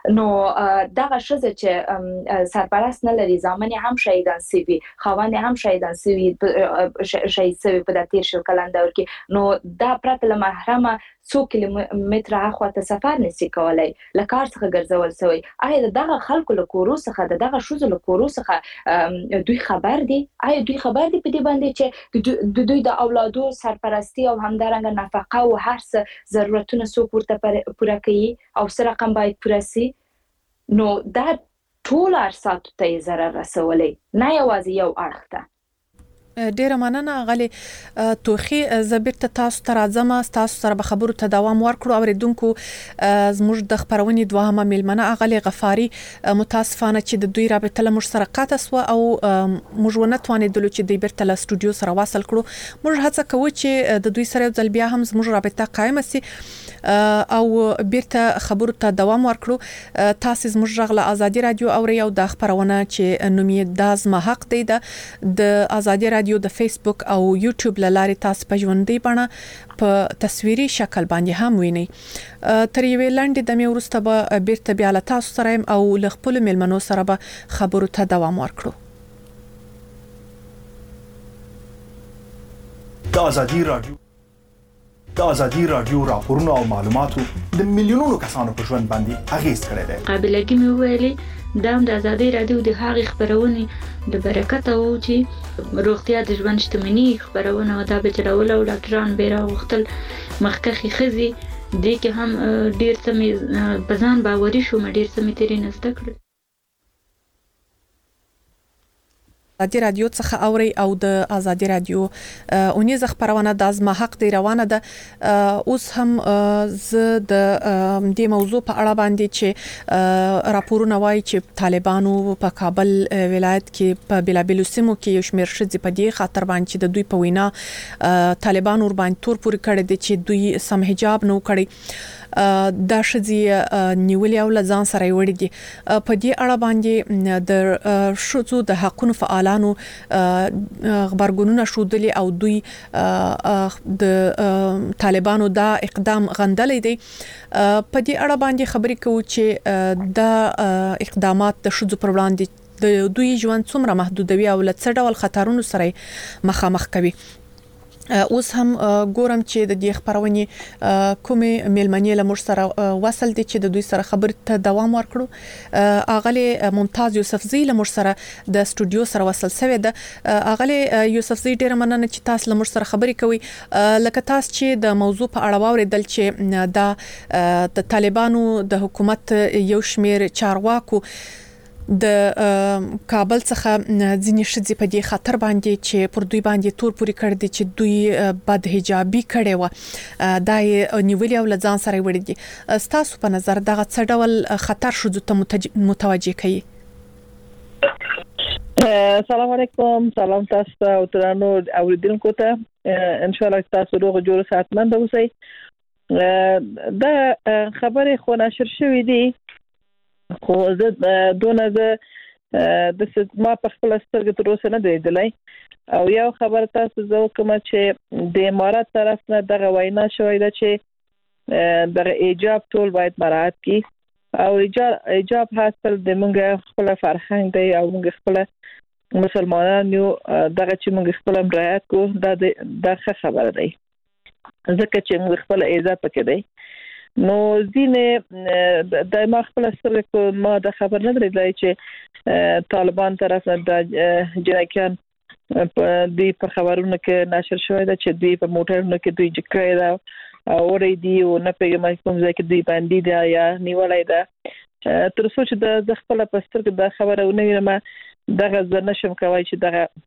نو دغه شزه چې سرپرست نه لري ځامن هم شهیدان سوي خوان هم شهیدان سوي شهید سوي په د 13 کلن دور کې نو دا پرته له محرمه 100 کیلومتره اخواته سفر نشي کولای لکار څخه ګرځول سوی آیا دغه خلکو له کورو څخه دغه شوزو له کورو څخه دوی خبر دي آیا دوی خبر دي په دې باندې چې دوی د اولادو سرپرستی او همدارنګه نفقه او هر څه ضرورتونه څوک ورته پوره کوي او سره رقم باید پوره سي نو دا ټول ارساتو ته ضرر رسولي نه یوازې یو اړخ ته ډیره مننه غلي توخي زبرت تاسو تر اعظم تاسو سره به خبرو ته دوام ورکړو اوریدونکو زموږ د خبرونې دوهمه میلمنه غلي غفاري متاسفانه چې د دوی رابطه له مش سره قطع سو او موږ ونه توانیدلو چې د بیرته له استودیو سره واصل کړو موږ هڅه کوو چې د دوی سره ځل بیا هم زموږ رابطه قائم سي او بیرته خبرو ته دوام ورکړو تاسو زموږ غله ازادي رادیو اوري او د خبرونه چې نومې دازمه حق دی د ازادي رادیو د فیسبوک او یوټیوب لارې تاسو په ژوندۍ بڼه په تصویري شکل باندې هم وینئ تر یوې لاندې د مې ورسته به بیرته بیا له تاسو سره او له خپل ملمنو سره به خبرو ته دوام ورکړو د ازادي رادیو راپورونه او معلوماتو د میلیونونو کسانو په ژوند باندې اغیز کړی دی قابلیت مې ویلي دا د ازادي رادیو د هغې خبرونه د برکت او چې روغتیا د ژوند شتمنۍ خبرونه دا به چلول او ډاکټران به راوختل مخکخي خزي د کې هم ډیر څه مې بزان باوري شو مې ډیر څه مې تیرې نسته کړل ازادي رادیو څخه اوري او د ازادي رادیو اونیز خبرونه د ازما حق دی روانه ده اوس هم ز د دې موضوع په اړه باندې چې راپورونه وايي چې طالبانو په کابل ولایت کې په بلابلو سیمو کې یو شمېر شذ په دې خاطر باندې چې د دوی په وینا طالبان ور باندې تور پوري کړی دي چې دوی سم حجاب نو کړی دا شذي نیولې او لزان سره وړي دي په دې اړه باندې د شذو د حقوقو فعالانو خبرګونونه شودلې او دوی د طالبانو دا اقدام غندلې دي په دې اړه باندې خبرې کوي چې دا اقدامات د شذو پر وړاندې د دوی ژوند څومره محدودوي او لڅ ډول خطرونو سره مخامخ کوي اوس هم ګورم چې د دې خبرونې کومه میلمنې له مر سره وصل دي چې د دوی سره خبرې ته دوام ورکړو اغلی ممتاز یوسفزی له مر سره د استودیو سره وصل شوی ده اغلی یوسفزی ډیر مننه چې تاسو له مر سره خبرې کوي لکه تاسو چې د موضوع په اړه واوریدل چې د طالبانو د حکومت یو شمیر چارواکو د کابل څخه ځینې شذې په دې خطر باندې چې پر دوی باندې تور پوري کړ دي چې دوی بد حجابي کړي و دا نیولې او لزان سره وړي دي تاسو په نظر دغه څه ډول خطر شذو ته متوجه کوي سلام علیکم سلام تاسو او ترانو اوریدونکو ته ان شاء الله تاسو روغ جوړ ساتمن اوسئ دا خبره خو نشر شوې دي خو زه دونه د ما په خپل سترګې تر اوسه نه دی لیدلی او یو خبر تاسو زه کوم چې د امارات طرف نه دغه وینا شوې ده چې دغه ایجاب ټول باید مراعات کړي او ایجاب حاصل د موږ خپل فرهنګ دی او موږ خپل مسلمانان یو دغه چې موږ خپل مراعات کو دا د خبره دی ځکه چې موږ خپل عزت پکې دی نو ځینې د ما خپل سره ما د خبر نه درلای چې طالبان طرف نه د جنکان په خبرونو کې نشر شوی دا چې دوی په موټرونو کې دوی جکړه دا اورې دی او نه پیغام کوم ځکه دوی باندې دا یا نیولای دا تر څو چې د خپل پستر کې د خبره ونه ما دغه ځ نشم کوي چې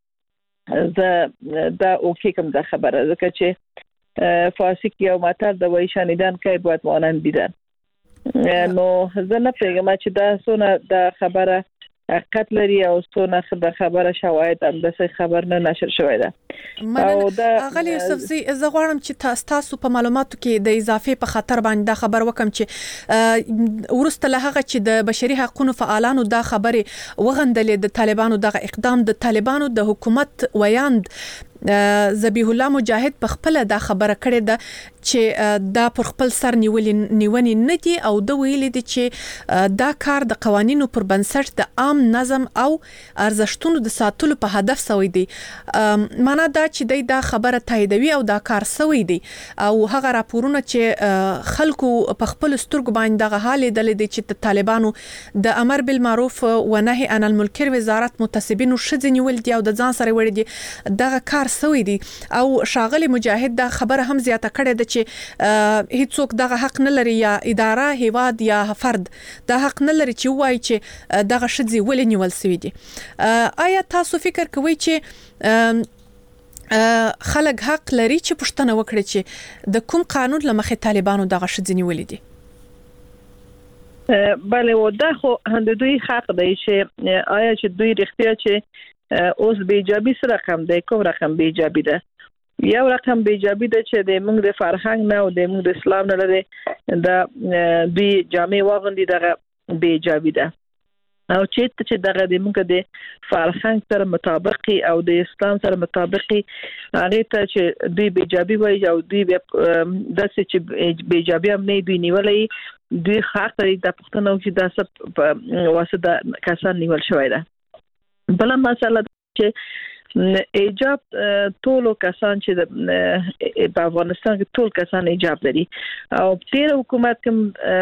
دغه دا اوکې کوم د خبره ځکه چې فارسی کې یو متل د وای شنیدن کوي باید مانند دیدن نو زه نه پیغام چې دا سونه د خبره حقیقت لري او سونه د خبره شواهد هم د خبر نه نشر شوی ده او دا اغلی یوسفزی زه غواړم چې تاسو په معلوماتو کې د اضافه په خطر باندې دا خبر وکم چې ورسته له هغه چې د بشري حقوقو فعالانو دا خبره وغندلې د طالبانو دغه اقدام د طالبانو د حکومت ویاند ذبیح الله مجاهد په خپل دا خبره کړې ده چې دا پر خپل سر نیونی نه دي او د ویل دي چې دا کار د قوانینو پر بنسټ د عام نظم او ارزښتونو د ساتلو په هدف سوی دی. معنا دا چې دا خبره تاییدوي او دا کار سوی دی او هغه راپورونه چې خلکو په خپل سترګو باندې دغه حال لیدل دي چې طالبانو د امر بالمعروف و نهي عن المنکر وزارت متسبینو شذ نیول دي او د ځان سره وړي دي دغه کار سوی دی او شاغلی مجاهد دا خبره هم زیاته کړې ده چې هیڅوک دغه حق نه لري یا اداره هیواد یا فرد دا حق نه لري چې وایي چې دغه شذ ولې نیول سوی دي. آیا تاسو فکر کوئ چې خلک حق لري چې پوښتنه وکړي چې د کوم قانون لمخې طالبانو دغه شذ نیولې دي؟ بله و دا خو د دوی حق دی چې آیا چې دوی رښتیا چې اوس بیجابي سره رقم دی کوم رقم بیجابي ده؟ یو رقم بیجابي ده چې د موږ د فرهنګ نه او د موږ د اسلام نه لري د دوی جامع واغوندي دغه بیجابي ده او چې دغه د موږ د فرهنګ سره مطابقي او د اسلام سره مطابقي هغه ته چې دوی بیجابي وایي او دوی داسې چې بیجابي هم نه دوی نیولې دوی حق لري د پښتنو چې د سب واسطه کسان نیول شوی ده. بل مسله چې ایجاب ټول کسان چې په افغانستان کې ټول کسان ایجاب لري او تیر حکومت کوم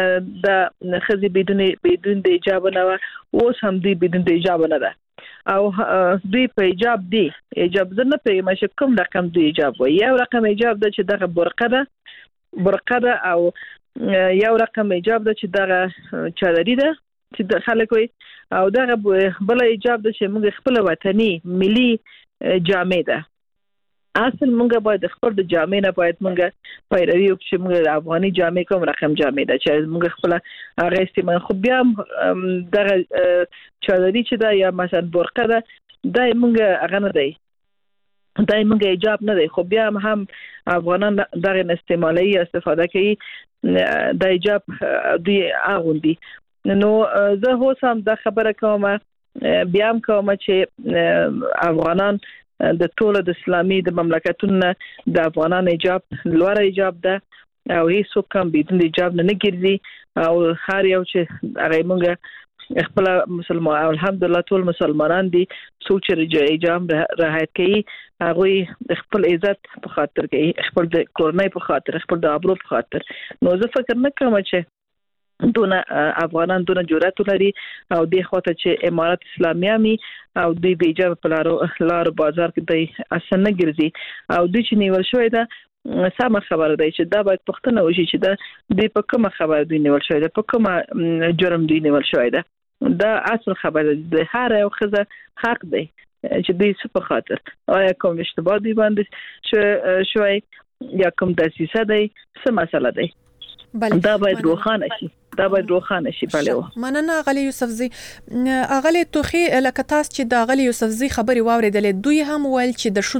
د خزي بدون د ایجاب نه اوس هم دوی بدون د ایجاب نه ده او دوی په ایجاب دی ایجاب نه په مشه کوم رقم دوی ایجاب وي یو رقم ایجاب ده چې دغه برقه ده او یو رقم ایجاب ده چې دغه چادري ده چې د خلک وي او دغه بل ایجاب ده چې موږ خپل وطني ملي جامع ده اصل موږ باید خپل د جامع نه باید موږ پیروي وکړو چې موږ افغاني جامع کوم رقم جامع ده چې موږ خپل هغه استعمال خو بیا دغه چادري چې ده یا مثلا برقه ده دا موږ هغه نه دی دا موږ ایجاب نه دی خو بیا هم افغانان دغه استعمالي استفاده کوي د ایجاب دی اغوندي نو زه هوسم د خبره کوم بیا هم کوم چې افغانان د ټول د اسلامي د مملکتونو د افغانان ایجاب لوړ ایجاب ده او هیڅ کوم بدون ایجاب نه ګرځي او هر یو چې هغه موږ خپل مسلمان الحمدلله ټول مسلمانان دي سوچ ایجاب رعایت کوي هغه خپل عزت په خاطر کوي خپل د کورنۍ په خاطر خپل د ابرو په خاطر نو زه فکر نه کوم چې دونه افغانان دونه جرأت لري او د خاطر چې امارات اسلامیه می او د بیجاب په لار بازار کې د اسنه ګرځي او د چې نیول شوی ده سم خبره ده چې دا باید پښتنه وشي چې د په کومه خبره دی نیول شوی ده په کومه جرم دی نیول شوی ده دا اصل خبره ده هر یو خزه حق دی چې د څه په خاطر آیا کوم اشتباه دی باندې شوی یا کوم دسیسه دی څه مسله دی دا باید روښانه شي دا باید روښانه شي بله مننه غلی یوسفزی اغلی توخی لکه تاسو چې د غلی یوسفزی خبري واوریدلې دوی هم ویل چې د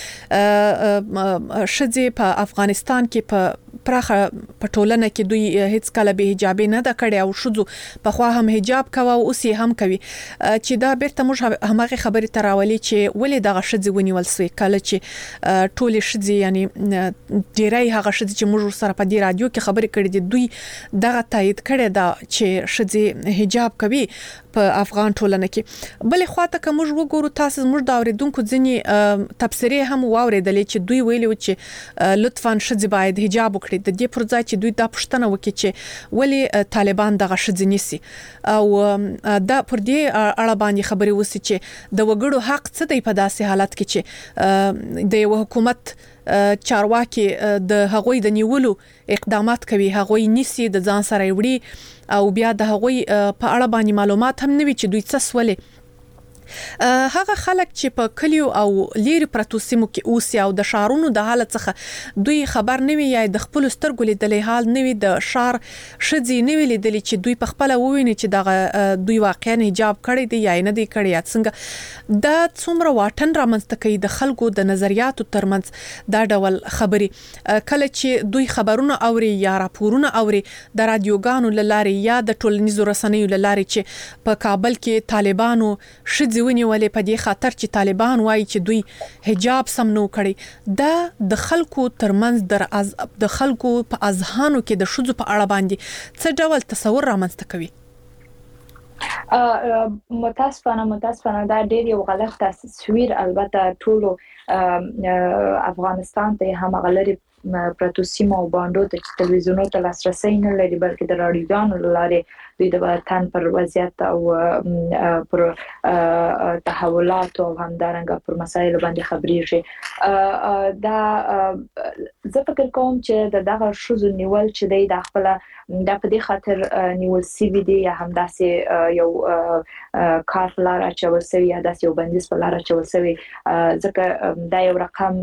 شذو په افغانستان کې په پراخه پټولنه کې دوی هیڅ کله به حجاب نه د کړي او شذو په خوا هم حجاب کوي او اوس هم کوي چې دا بیرته موږ همغه خبري تراولي چې ولې دغه شذو ونیول سوی کله چې ټول شذو یعنی ډیرای هغه شذو چې موږ سره په دې رادیو کې خبري کړې دي دوی دغه تایید کړی دا چې شذې حجاب کوي په افغان ټولنه کې بلې خواته کوم وګورو تاسو موږ دا اوریدونکو ځنی تفسیری هم واوریدلې چې دوی ویلي چې لطفاً شذې باید حجاب وکړي د دې پر ځای چې دوی دا پوښتنه وکړي چې ولی طالبان دغه شذې نیسي او دا پر دې اړه باندې خبرې وسی چې د وګړو حق څه دی په داسې حالت کې چې د یو حکومت چارواکي د هغوی د نیولو اقدامات کوي هغوی نیسي د ځان سره وړي او بیا د هغوی په اړه باندې معلومات هم نوي چې دوی څه سولې هغه خلک چې په کلیو او لیري پرتو سیمو کې اوسي او د شهرونو د حالت څخه دوی خبر نه وي یا د خپل سترګو لیدلې حال نه وي د شهر شذې نه وي لیدلې چې دوی په خپل وویني چې دغه دوی واقعا حجاب کړی دی یا نه دی کړی یا څنګه دا څومره واټن رامنځته کوي د خلکو د نظریاتو ترمنځ دا ډول خبري کله چې دوی خبرونه اوري یا راپورونه اوري د رادیوګانو لاري یا د ټولنیزو رسنیو لاري چې په کابل کې طالبانو شذې ونیولې په دې خاطر چې طالبان وایي چې دوی حجاب سم نو کړی دا د خلکو ترمنځ د خلکو په اذهانو کې د شذو په اړه باندې څه ډول تصور رامنځته کوي؟ متاسفانه دا ډېر یو غلط تصویر البته ټول افغانستان ته هم غلري پرتو سیمو باندې د تلویزیونونو ته لاسرسي نه لري بلکې د رادیوګانو لاره دوی د وطن پر وضعیت او پر تحولات او همدارنګه پر مسایل باندې خبريږي دا زه فکر کوم چې دغه شذو نیول چې د خپل د په دې خاطر نیول سی وی دی یا هم داسې یو کار لاره چول سوي یا داسې یو بندیز په لاره چول سوي ځکه دا یو رقم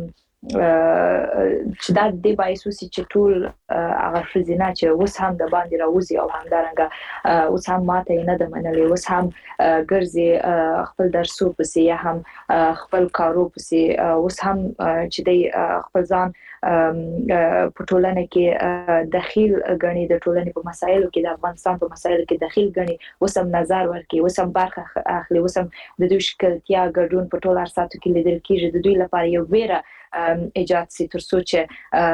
چې دا د بایسوسي چې ټول هغه خزینه چې اوس هم د باندې راوځي او همدارنګه اوس هم ماته نه د منلې اوس هم ګرځي خپل درسو پسې یا هم خپل کارو پسې اوس هم چې د خپل ځان په ټولنه کې داخل غني د ټولنې په مسایلو کې د افغانستان په مسایلو کې داخل غني اوس هم نظر ورکړي اوس هم برخه اخلي اوس هم د دوی شکلتیا ګډون په ټول ارساتو کې لیدل کېږي د دوی لپاره یو ویره ایجاد سي تر څو چې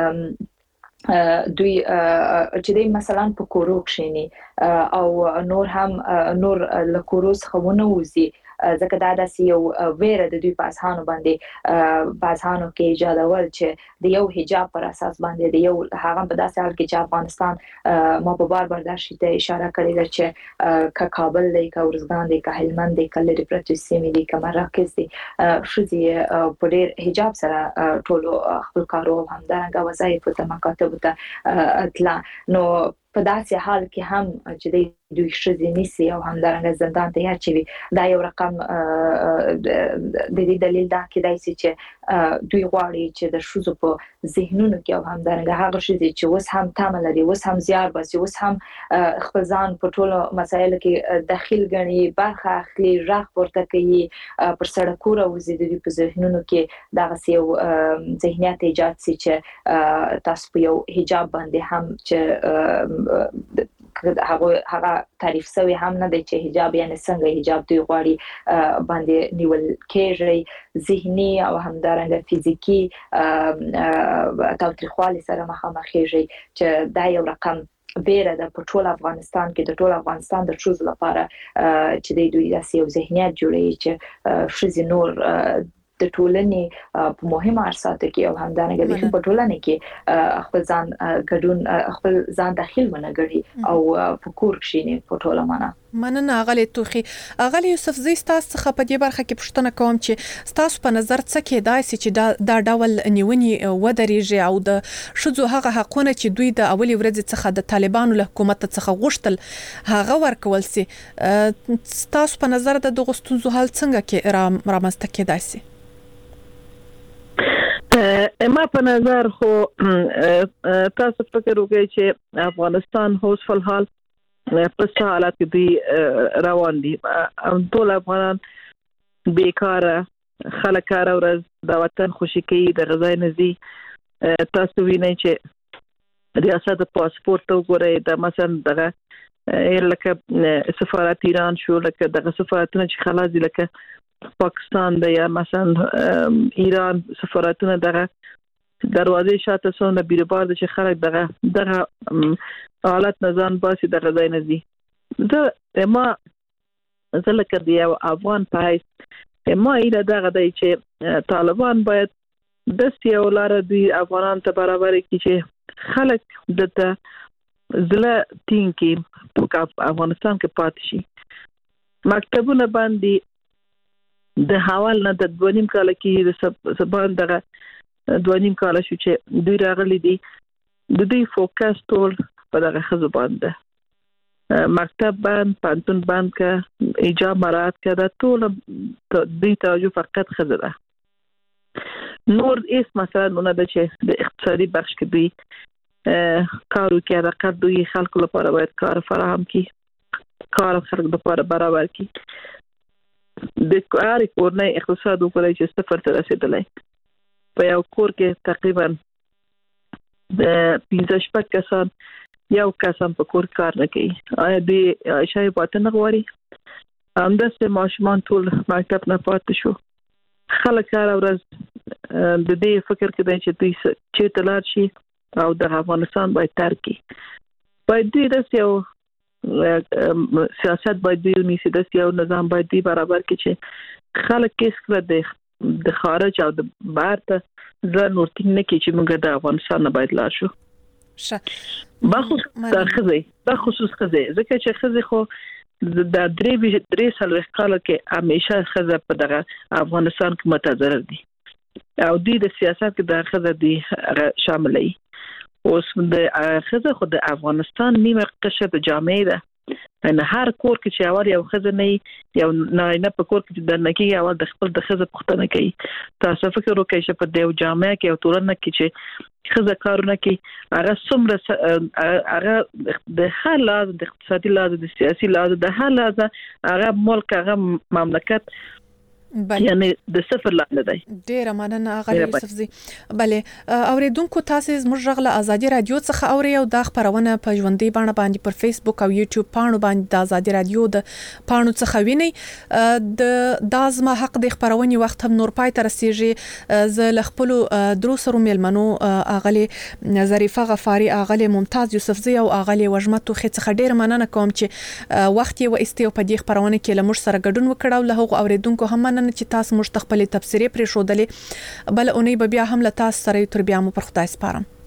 دوی چې مثلا په کورو کښینی او نور هم نور له کورو څخه ونه وځي ځکه دا داسې یو ویره د دوی په اذهانو باندې کې ایجادول چې د یو حجاب پر اساس باندې د یو هغه په داسې حال کې چې افغانستان ما په بار دا شی ته اشاره کړې ده چې کابل دی کورزګان دی هلمند دی کلری پرتو سیمې دی مراکز دی شذي په ډېر حجاب سره ټول خپل کارو همدارنګه وظایف ته مکاتب ته اطلاع نو په داسې حال کې هم چې دوی شذي نيسي او همدارنګه زندان ته اچوي دا یو رقم د دې دلیل دا کېدای شي چې دوی غواړي چې د شذو په ذهنونو کې او همدارنګه هغه شذي چې اوس هم تمه لري اوس هم زیار باسي اوس هم خپل ځان په ټولو مسایلو کې داخل غني برخه اخلي راغ ورته کوي پر سړکو راوځي د دې په ذهنونو کې دا یو ذهنیت ایجاد شي چې تاسو په یو حجاب باندې هم چې هغه تعریف سوی هم نه دی چې حجاب یعنی څنګه حجاب دوی غواړي باندې نیول کېږي ذهني او همدارنګه فزیکی تاوتریخوالي سره مخامخېږي چې دا یو رقم بیره د ټول افغانستان کې د ټول افغانستان د شذو لپاره چې دوی داسې یو ذهنیت جوړوي چې شذي نور د ټولنې په مهمه ارساتو کې او همدارنګه د په ټولنه کې خپل ځان ګډون خپل ځان داخل ونګړي او فکر شینې په ټوله معنا مننه غلې توخي غلې یوسف زی تاسو څخه په دې برخه کې پوښتنه کوم چې تاسو په نظر څه کې داسې چې دا ډول نیونی ودرېږي او د شذو هغه حقونه چې دوی د اولي ورځې څخه د طالبانو له حکومت څخه غوښتل هغه ورکول سي تاسو په نظر د دغه ستونزو حل څنګه کې رامنځته کېدای سي؟ ما په نظر خو تاسو فکر وکړئ چې افغانستان اوس په حال په حالت کې روان دي ټول افغانان بیکاره خلک کار ورځ د وطن خوشي کوي د غذای نزي تاسو وینئ چې ریاست پاسپورت وګورئ د مثلا دغه لکه سفارت ایران شو لکه دغه سفارتونه چې خلاص دي لکه پاکستان د یا مثلا ایران سفارتونه دغه دروازې شاته سونه بیربار د خلک دغه حالت نزان باسي د غځای نزي ما زلکه دی افغان پایس ما ایله دغه دی چې طالبان باید د سیولار دی افغانان ته برابر کی چې خلک دته زله تین کې په افغانستان کې پاتې شي مکتبونه باندې د حوال نه د 2.5 کال کې د سبان دغه 2.5 کال شو چې دوی راغلي دي د دوی فوکس ټول په دغه خزو باندې مکتب باندې پانتون باندې ایجاب مراد کړه ټول دوی توجه فقط خزه ده نور اس مثلا نه د چې د اقتصادي بخش کې دوی کارو کې راکړ دوی خلکو لپاره باید کار فراهم کړي کار خلکو لپاره برابر کړي د کاري کورنۍ اقتصاد وکړي چې صفر ته رسیدلای په یو کور کې تقریبا د 15 کسان یو کسان په کور کار نه کوي آیا دوی شای پاتنه غواړي همداسې ماشومان ټول مکتب نه پاتې شو. خلک هر ورځ د دې فکر کوي چې دوی چې تلار شي او د افغانستان باید ترک کړي. باید دوی د یو سیاست باید دوی ونیسي، د یو نظام باید دوی برابر کړي چې خلک کیس کړه د خارج او د بهر ته ځل نور ټینګ نه کړي چې موږ د افغانستان نه باید لاړ شو. بخصوص خزه ځکه چې خزه خو د درې سال کال کې همیشه خزه په دغه افغانستان کې متضرر دي او دوی د سیاست کې د خزه دي شاملې. اوس د خزه خو د افغانستان نیمه قشر د جامعې ده، ان هر کور کې چې اول یو خزه نه یو نه په کور کې د نکی اول د خپل د خزه پښتنه کوي. تاسو فکر وکړئ چې په دې جامعه کې او تورنه کې چې خزه کارونه کوي هغه څومره هغه د هر لحاظ د اقتصادي لحاظ د سیاسي لحاظ د هر لحاظ هغه ملک هغه مملکت یعنی د صفر لاندې دی. ډیر مننه غالي یوسفزي. بله اوریدونکو تاسو زموږ غږ له ازادي رادیو څخه اوري او د خبرونه په ژوندۍ بڼه باندې پر فیسبوک او یوټیوب پاڼو باندې د ازادي رادیو د پاڼو څخه ویني. د دازما حق د خبرونې وخت هم نور پای تر رسیږي. ز ل خپل دروسرو ملمنو اغلی ظریفه غفاری، اغلی ممتاز یوسفزي او اغلی وجمتو خې څخه ډیر مننه کوم چې وخت یې و استیو په دې خبرونه کې لمر سره ګډون وکړو. له هغه اوریدونکو هم چې تاسو مشتخپلې تفسیرې پرې شو دلې بل اونۍ به بیا هم له تاسو سره تر بیا مو پر خدای سپارم.